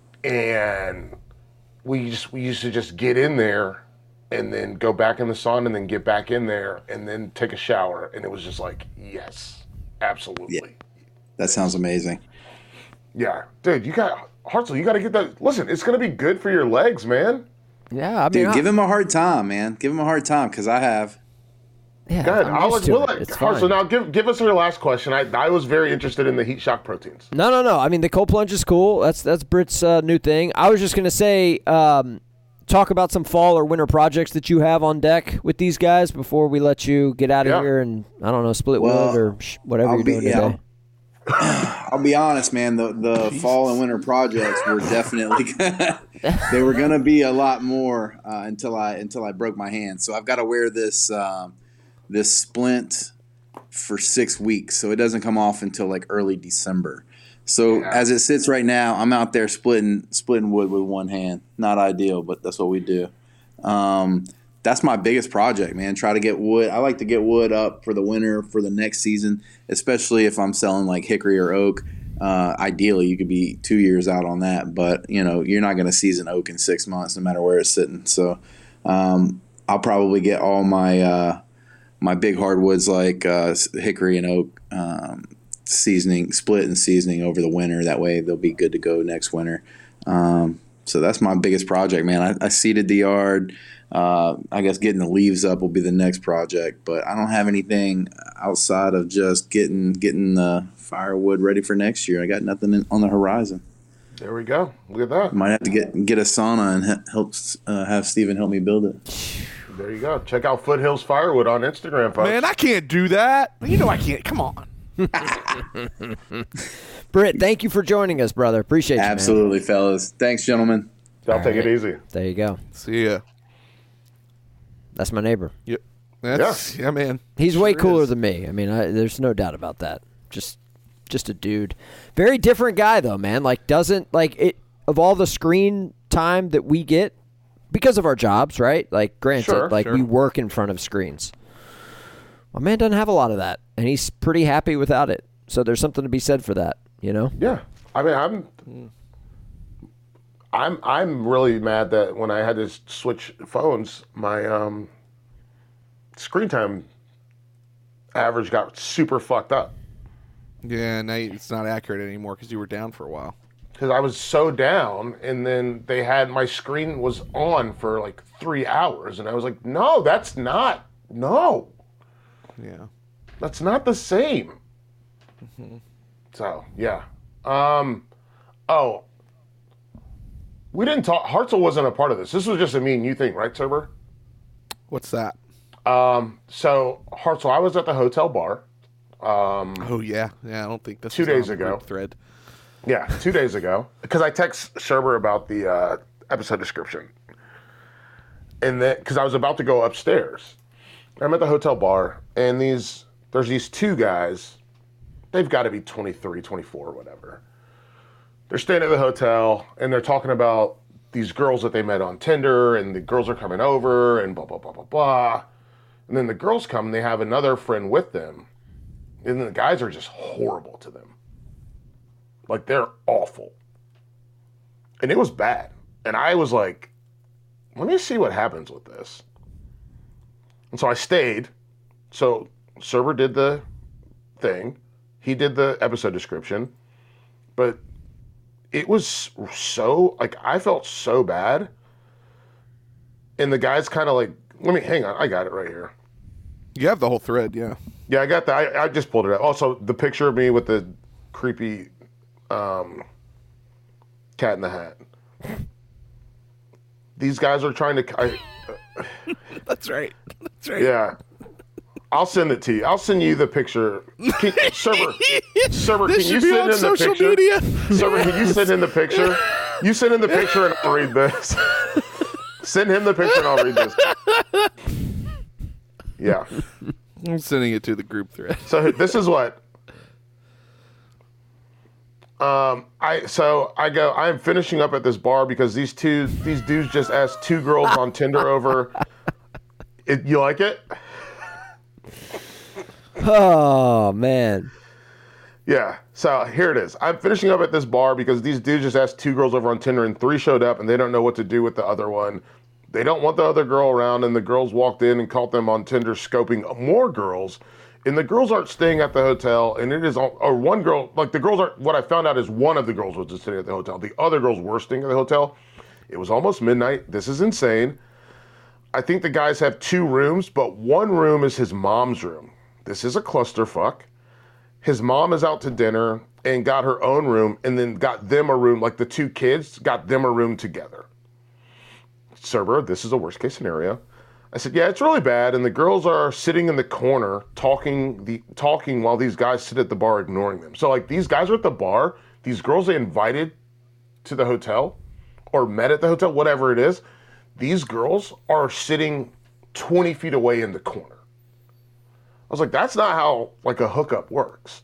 and we just we used to just get in there and then go back in the sun and then get back in there and then take a shower, and it was just like, yes, absolutely. Yeah. That sounds amazing. Yeah, dude, you got Hartzell. You got to get that. Listen, it's gonna be good for your legs, man. Yeah. I mean, Dude, I, give him a hard time, man. Give him a hard time, because I have. yeah, Good. I'm I'll used let to we'll it. let It's Hartzell fine. now give give us your last question. I I was very interested in the heat shock proteins. No, no, no. I mean, the cold plunge is cool. That's that's Britt's uh, new thing. I was just gonna say, um, talk about some fall or winter projects that you have on deck with these guys before we let you get out of Yeah. here and I don't know, split Well, wood or sh- whatever I'll you're be- doing yeah, today. I'll be honest, man. The the Jesus. fall and winter projects were definitely they were gonna be a lot more uh, until I until I broke my hand. So I've got to wear this um, this splint for six weeks, so it doesn't come off until like early December. So yeah. as it sits right now, I'm out there splitting splitting wood with one hand. Not ideal, but that's what we do. Um, that's my biggest project, man. Try to get wood. I like to get wood up for the winter for the next season, especially if I'm selling like hickory or oak. Uh, ideally, you could be two years out on that, but you know you're not going to season oak in six months, no matter where it's sitting. So um, I'll probably get all my uh, my big hardwoods like uh, hickory and oak um, seasoning, split and seasoning over the winter. That way, they'll be good to go next winter. Um, so that's my biggest project, man. I, I seeded the yard. Uh, I guess getting the leaves up will be the next project, but I don't have anything outside of just getting getting the firewood ready for next year. I got nothing in, on the horizon. There we go. Look at that. Might have to get get a sauna and help uh, have Steven help me build it. There you go. Check out Foothills Firewood on Instagram, folks. Man, I can't do that. You know I can't. Come on. Britt, thank you for joining us, brother. Appreciate you. Absolutely, man. fellas. Thanks, gentlemen. I'll take right. it easy. There you go. See ya. That's my neighbor. Yep. That's, yeah. yeah, man. He's sure way cooler is. than me. I mean, I, there's no doubt about that. Just just a dude. Very different guy, though, man. Like, doesn't, like, it, of all the screen time that we get, because of our jobs, right? Like, granted, sure, like, sure. we work in front of screens. My man doesn't have a lot of that, and he's pretty happy without it. So there's something to be said for that, you know? Yeah. I mean, I'm... I'm I'm really mad that when I had to switch phones, my um, screen time average got super fucked up. Yeah, now it's not accurate anymore because you were down for a while. Because I was so down, and then they had my screen was on for like three hours, and I was like, no, that's not, no. Yeah. That's not the same. Mm-hmm. So, yeah. Um, oh. We didn't talk. Hartzell wasn't a part of this. This was just a me and you thing, right, Cerber? What's that? Um, so Hartzell, I was at the hotel bar. Um, oh yeah, yeah. I don't think this two was days on ago. Thread. Yeah, two days ago, because I text Sherber about the uh, episode description, and then because I was about to go upstairs, I'm at the hotel bar, and these there's these two guys. They've got to be twenty-three, twenty-four, whatever. They're staying at the hotel, and they're talking about these girls that they met on Tinder, and the girls are coming over, and blah, blah, blah, blah, blah. And then the girls come, and they have another friend with them, and the guys are just horrible to them. Like, they're awful. And it was bad. And I was like, let me see what happens with this. And so I stayed. So Cerber did the thing. He did the episode description. But it was so, like, I felt so bad. And the guy's kind of like, let me, hang on, I got it right here. You have the whole thread, yeah. Yeah, I got that. I, I just pulled it up. Also, the picture of me with the creepy um, cat in the hat. These guys are trying to... I, uh, That's right. That's right. Yeah. I'll send it to you. I'll send you the picture. Can, Cerber, Cerber, this can you should be send on in social the picture? Media. Cerber, can you send in the picture? You send in the picture and I'll read this. Send him the picture and I'll read this. Yeah. I'm sending it to the group thread. So this is what... Um, I so I go. I'm finishing up at this bar because these two these dudes just asked two girls on Tinder over. It, you like it? Oh man. Yeah. So here it is. I'm finishing up at this bar because these dudes just asked two girls over on Tinder and three showed up and they don't know what to do with the other one. They don't want the other girl around and the girls walked in and caught them on Tinder scoping more girls. And the girls aren't staying at the hotel, and it is, or one girl, like the girls aren't, what I found out is one of the girls was just staying at the hotel. The other girls were staying at the hotel. It was almost midnight. This is insane. I think the guys have two rooms, but one room is his mom's room. This is a clusterfuck. His mom is out to dinner and got her own room and then got them a room, like the two kids got them a room together. Cerber, this is a worst case scenario. I said, yeah, it's really bad. And the girls are sitting in the corner talking the talking while these guys sit at the bar ignoring them. So like these guys are at the bar, these girls they invited to the hotel or met at the hotel, whatever it is, these girls are sitting twenty feet away in the corner. I was like, that's not how like a hookup works.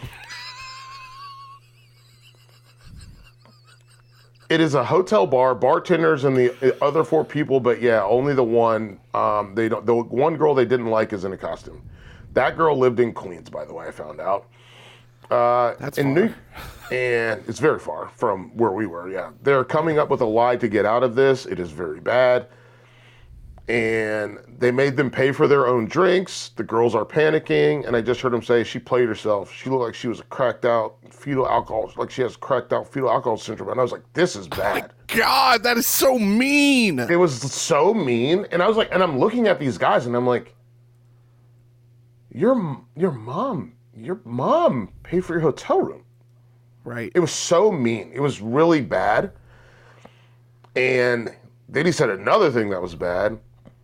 It is a hotel bar, bartenders and the other four people, but yeah, only the one. Um, they don't. The one girl they didn't like is in a costume. That girl lived in Queens, by the way. I found out. Uh, That's in far. New, and it's very far from where we were. Yeah, they're coming up with a lie to get out of this. It is very bad. And they made them pay for their own drinks. The girls are panicking, and I just heard them say she played herself. She looked like she was cracked out fetal alcohol, like she has cracked out fetal alcohol syndrome. And I was like, this is bad. God, that is so mean. It was so mean. And I was like, and I'm looking at these guys, and I'm like, your your mom, your mom paid for your hotel room. Right. It was so mean. It was really bad. And then he said another thing that was bad.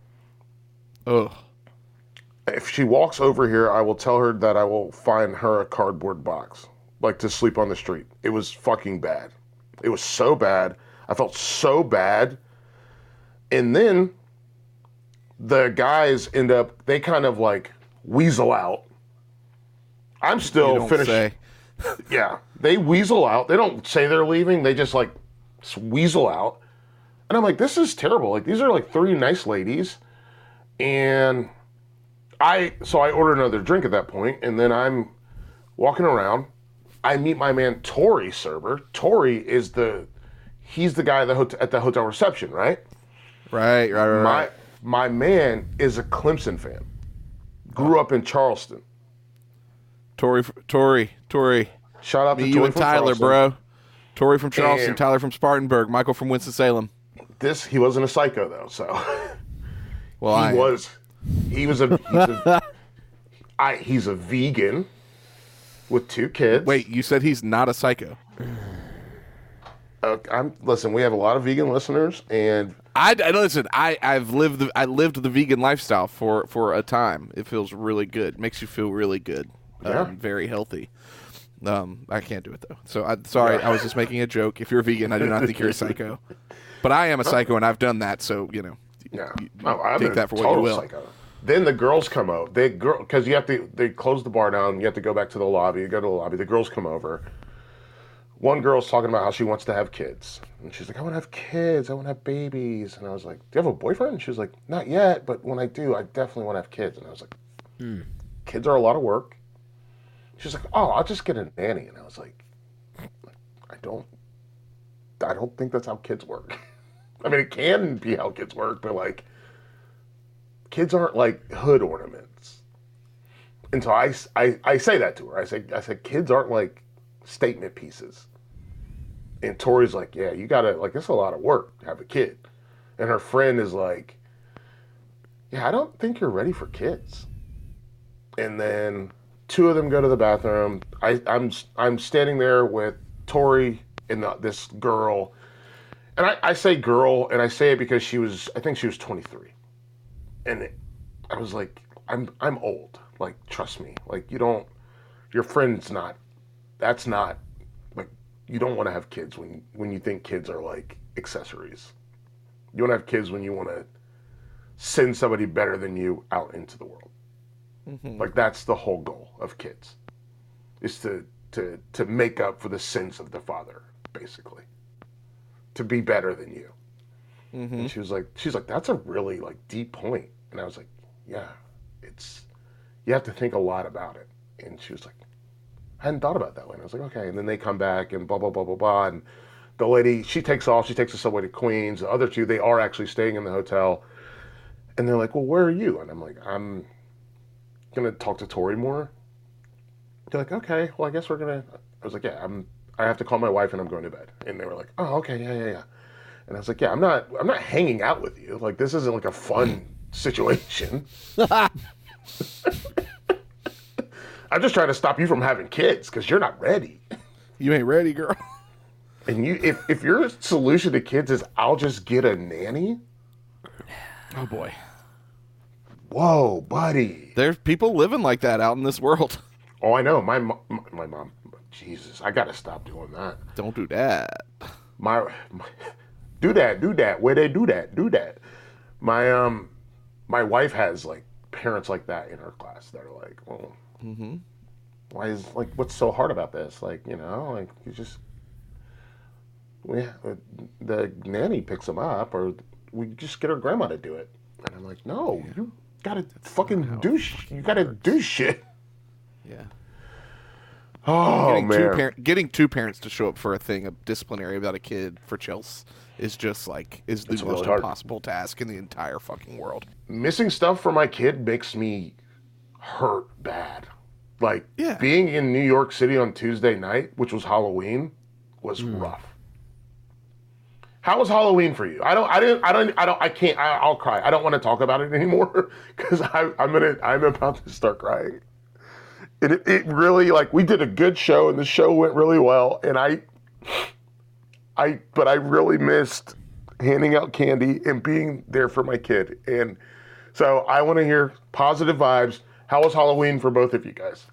Ugh. If she walks over here, I will tell her that I will find her a cardboard box, like to sleep on the street. It was fucking bad. It was so bad. I felt so bad. And then the guys end up, they kind of like weasel out. I'm You still don't finishing. say. Yeah, they weasel out. They don't say they're leaving. They just like weasel out. And I'm like, this is terrible. Like, these are like three nice ladies. And I, so I ordered another drink at that point, and then I'm walking around. I meet my man, Tori Serber. Tori is the, he's the guy at the, hot- at the hotel reception, right? Right, right, right. My, right. my man is a Clemson fan. Grew up in Charleston. Tori, Tori, Tori. Shout out Me, to you, Tori and from Tyler, Charleston. bro. Tori from Charleston, And- Tyler from Spartanburg, Michael from Winston-Salem. This, he wasn't a psycho though, so. Well, I He am. was, he was a, he's a, I, he's a vegan with two kids. Wait, you said he's not a psycho. Uh, I'm, listen, we have a lot of vegan listeners, and I, I listen. I I've lived the I lived the vegan lifestyle for for a time. It feels really good. Makes you feel really good. Yeah. Um, very healthy. Um, I can't do it though. So I sorry. I was just making a joke. If you're vegan, I do not think you're a psycho. But I am a psycho, and I've done that. So you know, yeah, you, you Oh, I'm take a that for what total you will. psycho. Then the girls come over. They girl because you have to. They close the bar down. You have to go back to the lobby. You go to the lobby. The girls come over. One girl's talking about how she wants to have kids, and she's like, "I want to have kids. I want to have babies." And I was like, "Do you have a boyfriend?" And she was like, "Not yet, but when I do, I definitely want to have kids." And I was like, Hmm. "Kids are a lot of work." She's like, "Oh, I'll just get a nanny." And I was like, "I don't, I don't think that's how kids work." I mean, it can be how kids work, but like, kids aren't like hood ornaments. And so I, I, I say that to her. I say, I said, kids aren't like statement pieces. And Tori's like, yeah, you gotta, like, it's a lot of work to have a kid. And her friend is like, yeah, I don't think you're ready for kids. And then two of them go to the bathroom. I, I'm, I'm standing there with Tori and the, this girl. And I, I say girl, and I say it because she was, I think she was twenty-three. And it, I was like, I'm I'm old. Like, trust me. Like, you don't, your friend's not, that's not, like, you don't want to have kids when, when you think kids are like accessories. You want to have kids when you want to send somebody better than you out into the world. Mm-hmm. Like, that's the whole goal of kids, is to, to, to make up for the sins of the father, basically. To be better than you. Mm-hmm. And she was like, she's like, that's a really like deep point. And I was like, yeah, it's, you have to think a lot about it. And she was like, I hadn't thought about it that way. And I was like, okay. And then they come back and blah, blah, blah, blah, blah. And the lady, she takes off, she takes the subway to Queens. The other two, they are actually staying in the hotel. And they're like, well, where are you? And I'm like, I'm going to talk to Tori more. They're like, okay, well, I guess we're going to, I was like, yeah, I'm, I have to call my wife and I'm going to bed. And they were like, oh, okay, yeah, yeah, yeah. And I was like, yeah, I'm not, I'm not hanging out with you. Like, this isn't like a fun situation. I'm just trying to stop you from having kids because you're not ready. You ain't ready, girl. And you, if, if your solution to kids is I'll just get a nanny, Oh boy. whoa, buddy. There's people living like that out in this world. Oh, I know. My mo- my mom. Jesus, I gotta stop doing that. Don't do that. My, my do that, do that. Where they do that, do that. My um, my wife has like parents like that in her class that are like, well, Mm-hmm. why is like what's so hard about this? Like, you know, like you just we the nanny picks them up, or we just get her grandma to do it. And I'm like, no, yeah. you gotta That's fucking do sh- you gotta works. do shit. Yeah. Oh getting man, two par- getting two parents to show up for a thing of disciplinary about a kid for Chelsea is just like is the it's most really impossible task in the entire fucking world. Missing stuff for my kid makes me hurt bad. Like yeah. being in New York City on Tuesday night, which was Halloween, was mm. rough. How was Halloween for you? I don't, I didn't, I don't, I don't, I can't. I, I'll cry. I don't want to talk about it anymore because I'm gonna, I'm about to start crying. It, it really like we did a good show and the show went really well, and I, I, but I really missed handing out candy and being there for my kid, and so I want to hear positive vibes. How was Halloween for both of you guys?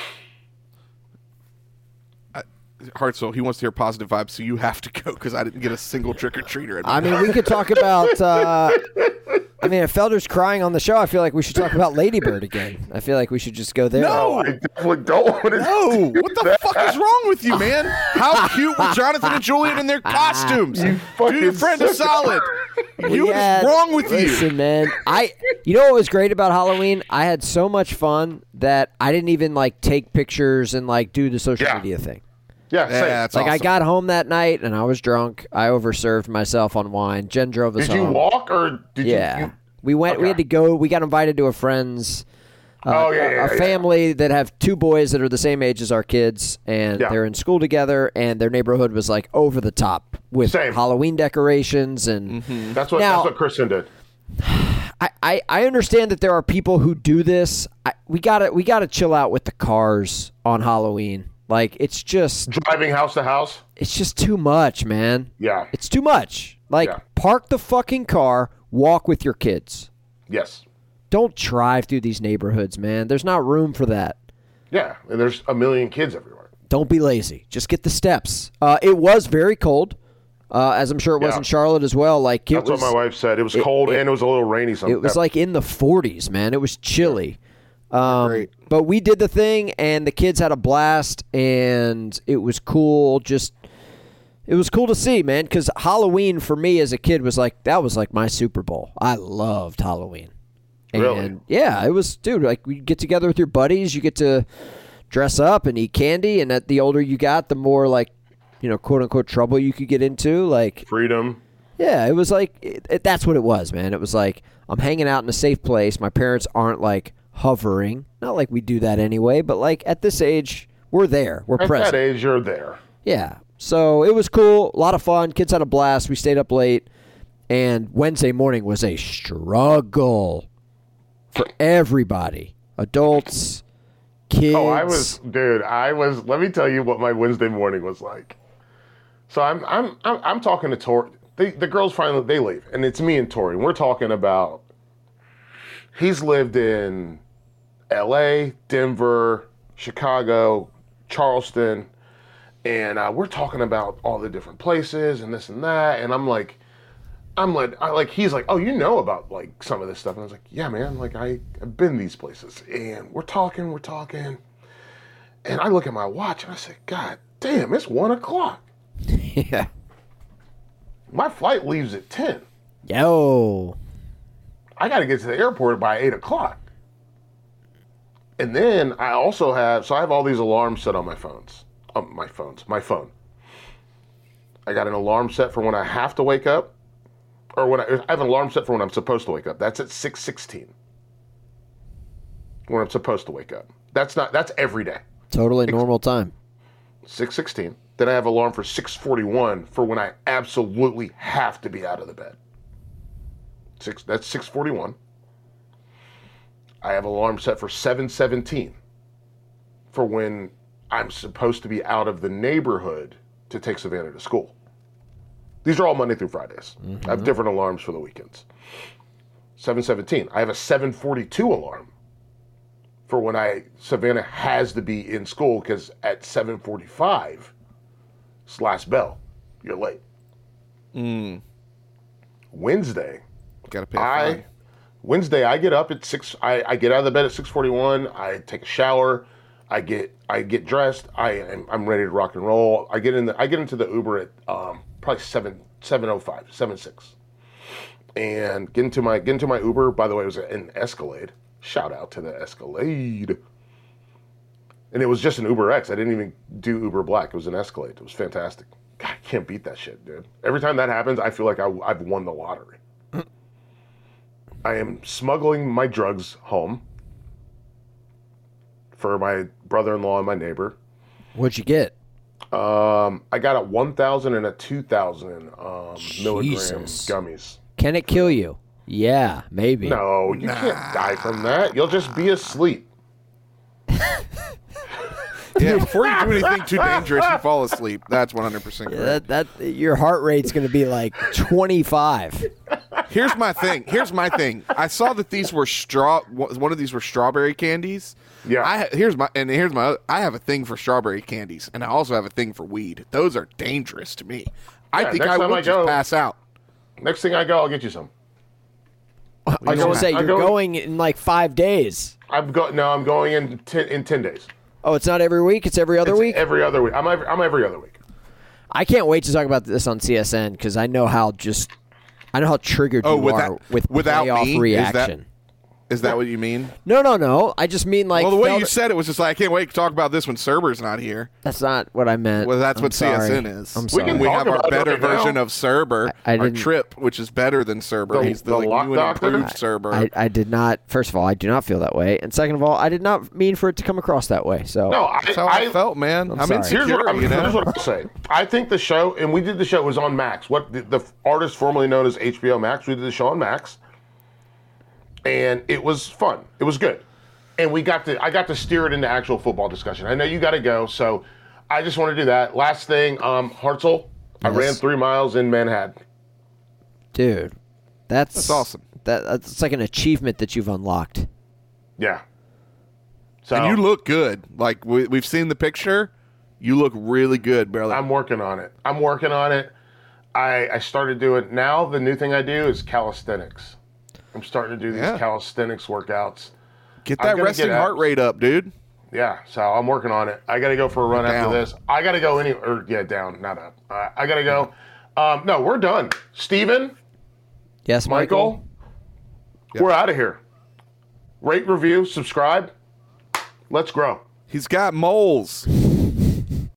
Hartzell, he wants to hear positive vibes, so you have to go because I didn't get a single trick or treater. I mean, we could talk about. Uh, I mean, if Felder's crying on the show, I feel like we should talk about Lady Bird again. I feel like we should just go there. No, I definitely don't want to. No, what the that. fuck is wrong with you, man? How cute were Jonathan and Julian in their costumes? You Do your friend a solid. You had, what's wrong with listen, you? Listen, man. I. You know what was great about Halloween? I had so much fun that I didn't even like take pictures and like do the social yeah. media thing. Yeah, yeah that's like awesome. I got home that night and I was drunk. I overserved myself on wine. Jen drove us did home. Did you walk or did yeah. you? you... We went. Okay. We had to go. We got invited to a friend's. Uh, oh yeah, yeah, a yeah. family that have two boys that are the same age as our kids, and yeah. they're in school together. And their neighborhood was like over the top with Same. Halloween decorations, and mm-hmm. that's what now, that's what Kristen did. I, I, I understand that there are people who do this. I, we gotta we gotta chill out with the cars on Halloween. Like it's just driving house to house. It's just too much, man. Yeah, it's too much. Like yeah. park the fucking car, walk with your kids. Yes. Don't drive through these neighborhoods, man. There's not room for that. Yeah, and there's a million kids everywhere. Don't be lazy. Just get the steps. Uh, it was very cold, uh, as I'm sure it was yeah. in Charlotte as well. Like it That's was, what my wife said. It was cold it, and it was a little rainy. Sometimes. It was like in the forties, man. It was chilly. Um, Great. But we did the thing, and the kids had a blast, and it was cool. Just it was cool to see, man, because Halloween for me as a kid was like, that was like my Super Bowl. I loved Halloween. And really? Yeah, it was, dude, like we get together with your buddies, you get to dress up and eat candy, and that the older you got, the more like, you know, quote unquote trouble you could get into. Like freedom. Yeah, it was like, it, it, that's what it was, man. It was like, I'm hanging out in a safe place. My parents aren't like hovering. Not like we do that anyway, but like at this age, we're there. We're at present. At that age, you're there. Yeah. So it was cool. A lot of fun. Kids had a blast. We stayed up late. And Wednesday morning was a struggle for everybody. Adults, kids. Oh, I was, dude, I was, let me tell you what my Wednesday morning was like. So I'm I'm I'm, I'm talking to Tori. They, the girls finally, they leave. And it's me and Tori. And we're talking about, he's lived in L A, Denver, Chicago, Charleston. And uh, we're talking about all the different places and this and that. And I'm like, I'm like, I like, he's like, oh, you know about like some of this stuff. And I was like, yeah, man, like I, I've been these places. And we're talking, we're talking. And I look at my watch and I say, God damn, it's one o'clock. Yeah. My flight leaves at ten. Yo. I got to get to the airport by eight o'clock. And then I also have, so I have all these alarms set on my phones. Um, my phones, my phone. I got an alarm set for when I have to wake up, or when I, I have an alarm set for when I'm supposed to wake up. That's at six sixteen. When I'm supposed to wake up. That's not, that's every day. Totally normal time. six sixteen. Then I have an alarm for six forty-one for when I absolutely have to be out of the bed. Six, that's six forty-one. I have an alarm set for seven seventeen for when I'm supposed to be out of the neighborhood to take Savannah to school. These are all Monday through Fridays. Mm-hmm. I have different alarms for the weekends. seven seventeen. I have a seven forty-two alarm for when I Savannah has to be in school because at seven forty-five, it's last bell. You're late. Mm. Wednesday, Got to pay a I fine. Wednesday I get up at six. I, I get out of the bed at six forty-one. I take a shower. I get I get dressed. I am I'm ready to rock and roll. I get in the I get into the Uber at um, probably seven seven oh five seven six, and get into my get into my Uber. By the way, it was an Escalade. Shout out to the Escalade. And it was just an Uber X. I didn't even do Uber Black. It was an Escalade. It was fantastic. God, I can't beat that shit, dude. Every time that happens, I feel like I, I've won the lottery. I am smuggling my drugs home for my brother-in-law and my neighbor. What'd you get? Um, I got a one thousand and a two thousand um, milligram Jesus. gummies. Can it kill you? Yeah, maybe. No, you can't die from that. You'll just be asleep. Yeah, before you do anything too dangerous, you fall asleep. That's one hundred percent correct. That, that your heart rate's going to be like twenty-five. Here's my thing. Here's my thing. I saw that these were straw. One of these were strawberry candies. Yeah. I here's my and here's my. I have a thing for strawberry candies, and I also have a thing for weed. Those are dangerous to me. I Yeah, think next I time would I just go- pass out. Next thing I go, I'll get you some. I was go- going to say, I you're go- going in like five days. I'm go no, I'm going in ten, in ten days. Oh, it's not every week? It's every other It's week? every other week. I'm every, I'm every other week. I can't wait to talk about this on C S N because I know how just I know how triggered Oh, you without- are with without playoff me? Is that- reaction. Is that what you mean? No, no, no. I just mean like well, the way felt- you said it was just like I can't wait to talk about this when Cerber's not here. that's not what I meant. Well, that's I'm what sorry. C S N is. I'm We sorry. can We talk have our about it better right now. version of Cerber, I- I our didn't- Trip, which is better than Cerber. The- He's the, the like, lock new and doctor? improved Cerber. I, I did not. First of all, I do not feel that way, and second of all, I did not mean for it to come across that way. So No, I, That's how I, I felt, man. I'm, sorry. insecure, Here's what, I'm, you know? here's what I'll say. I think the show, and we did the show, it was on Max. What the, the artist formerly known as H B O Max, we did the show on Max, and it was fun. It was good, and we got to. I got to steer it into actual football discussion. I know you got to go, so I just want to do that. Last thing, um, Hartzell. I Yes. ran three miles in Manhattan. dude, that's That's awesome. That that's like an achievement that you've unlocked. Yeah. So And you look good. Like we, we've seen the picture. You look really good, brother. I'm working on it. I'm working on it. I, I started doing now. The new thing I do is calisthenics. I'm starting to do these Yeah. calisthenics workouts. Get I'm that gonna resting get heart abs. rate up, dude. Yeah, so I'm working on it. I got to go for a run Down. after this. I got to go any or yeah, down, not up. Uh, I got to go. Um, no, we're done. Steven, Yes, Michael, Michael. we're out of here. Rate, review, subscribe. Let's grow. He's got moles.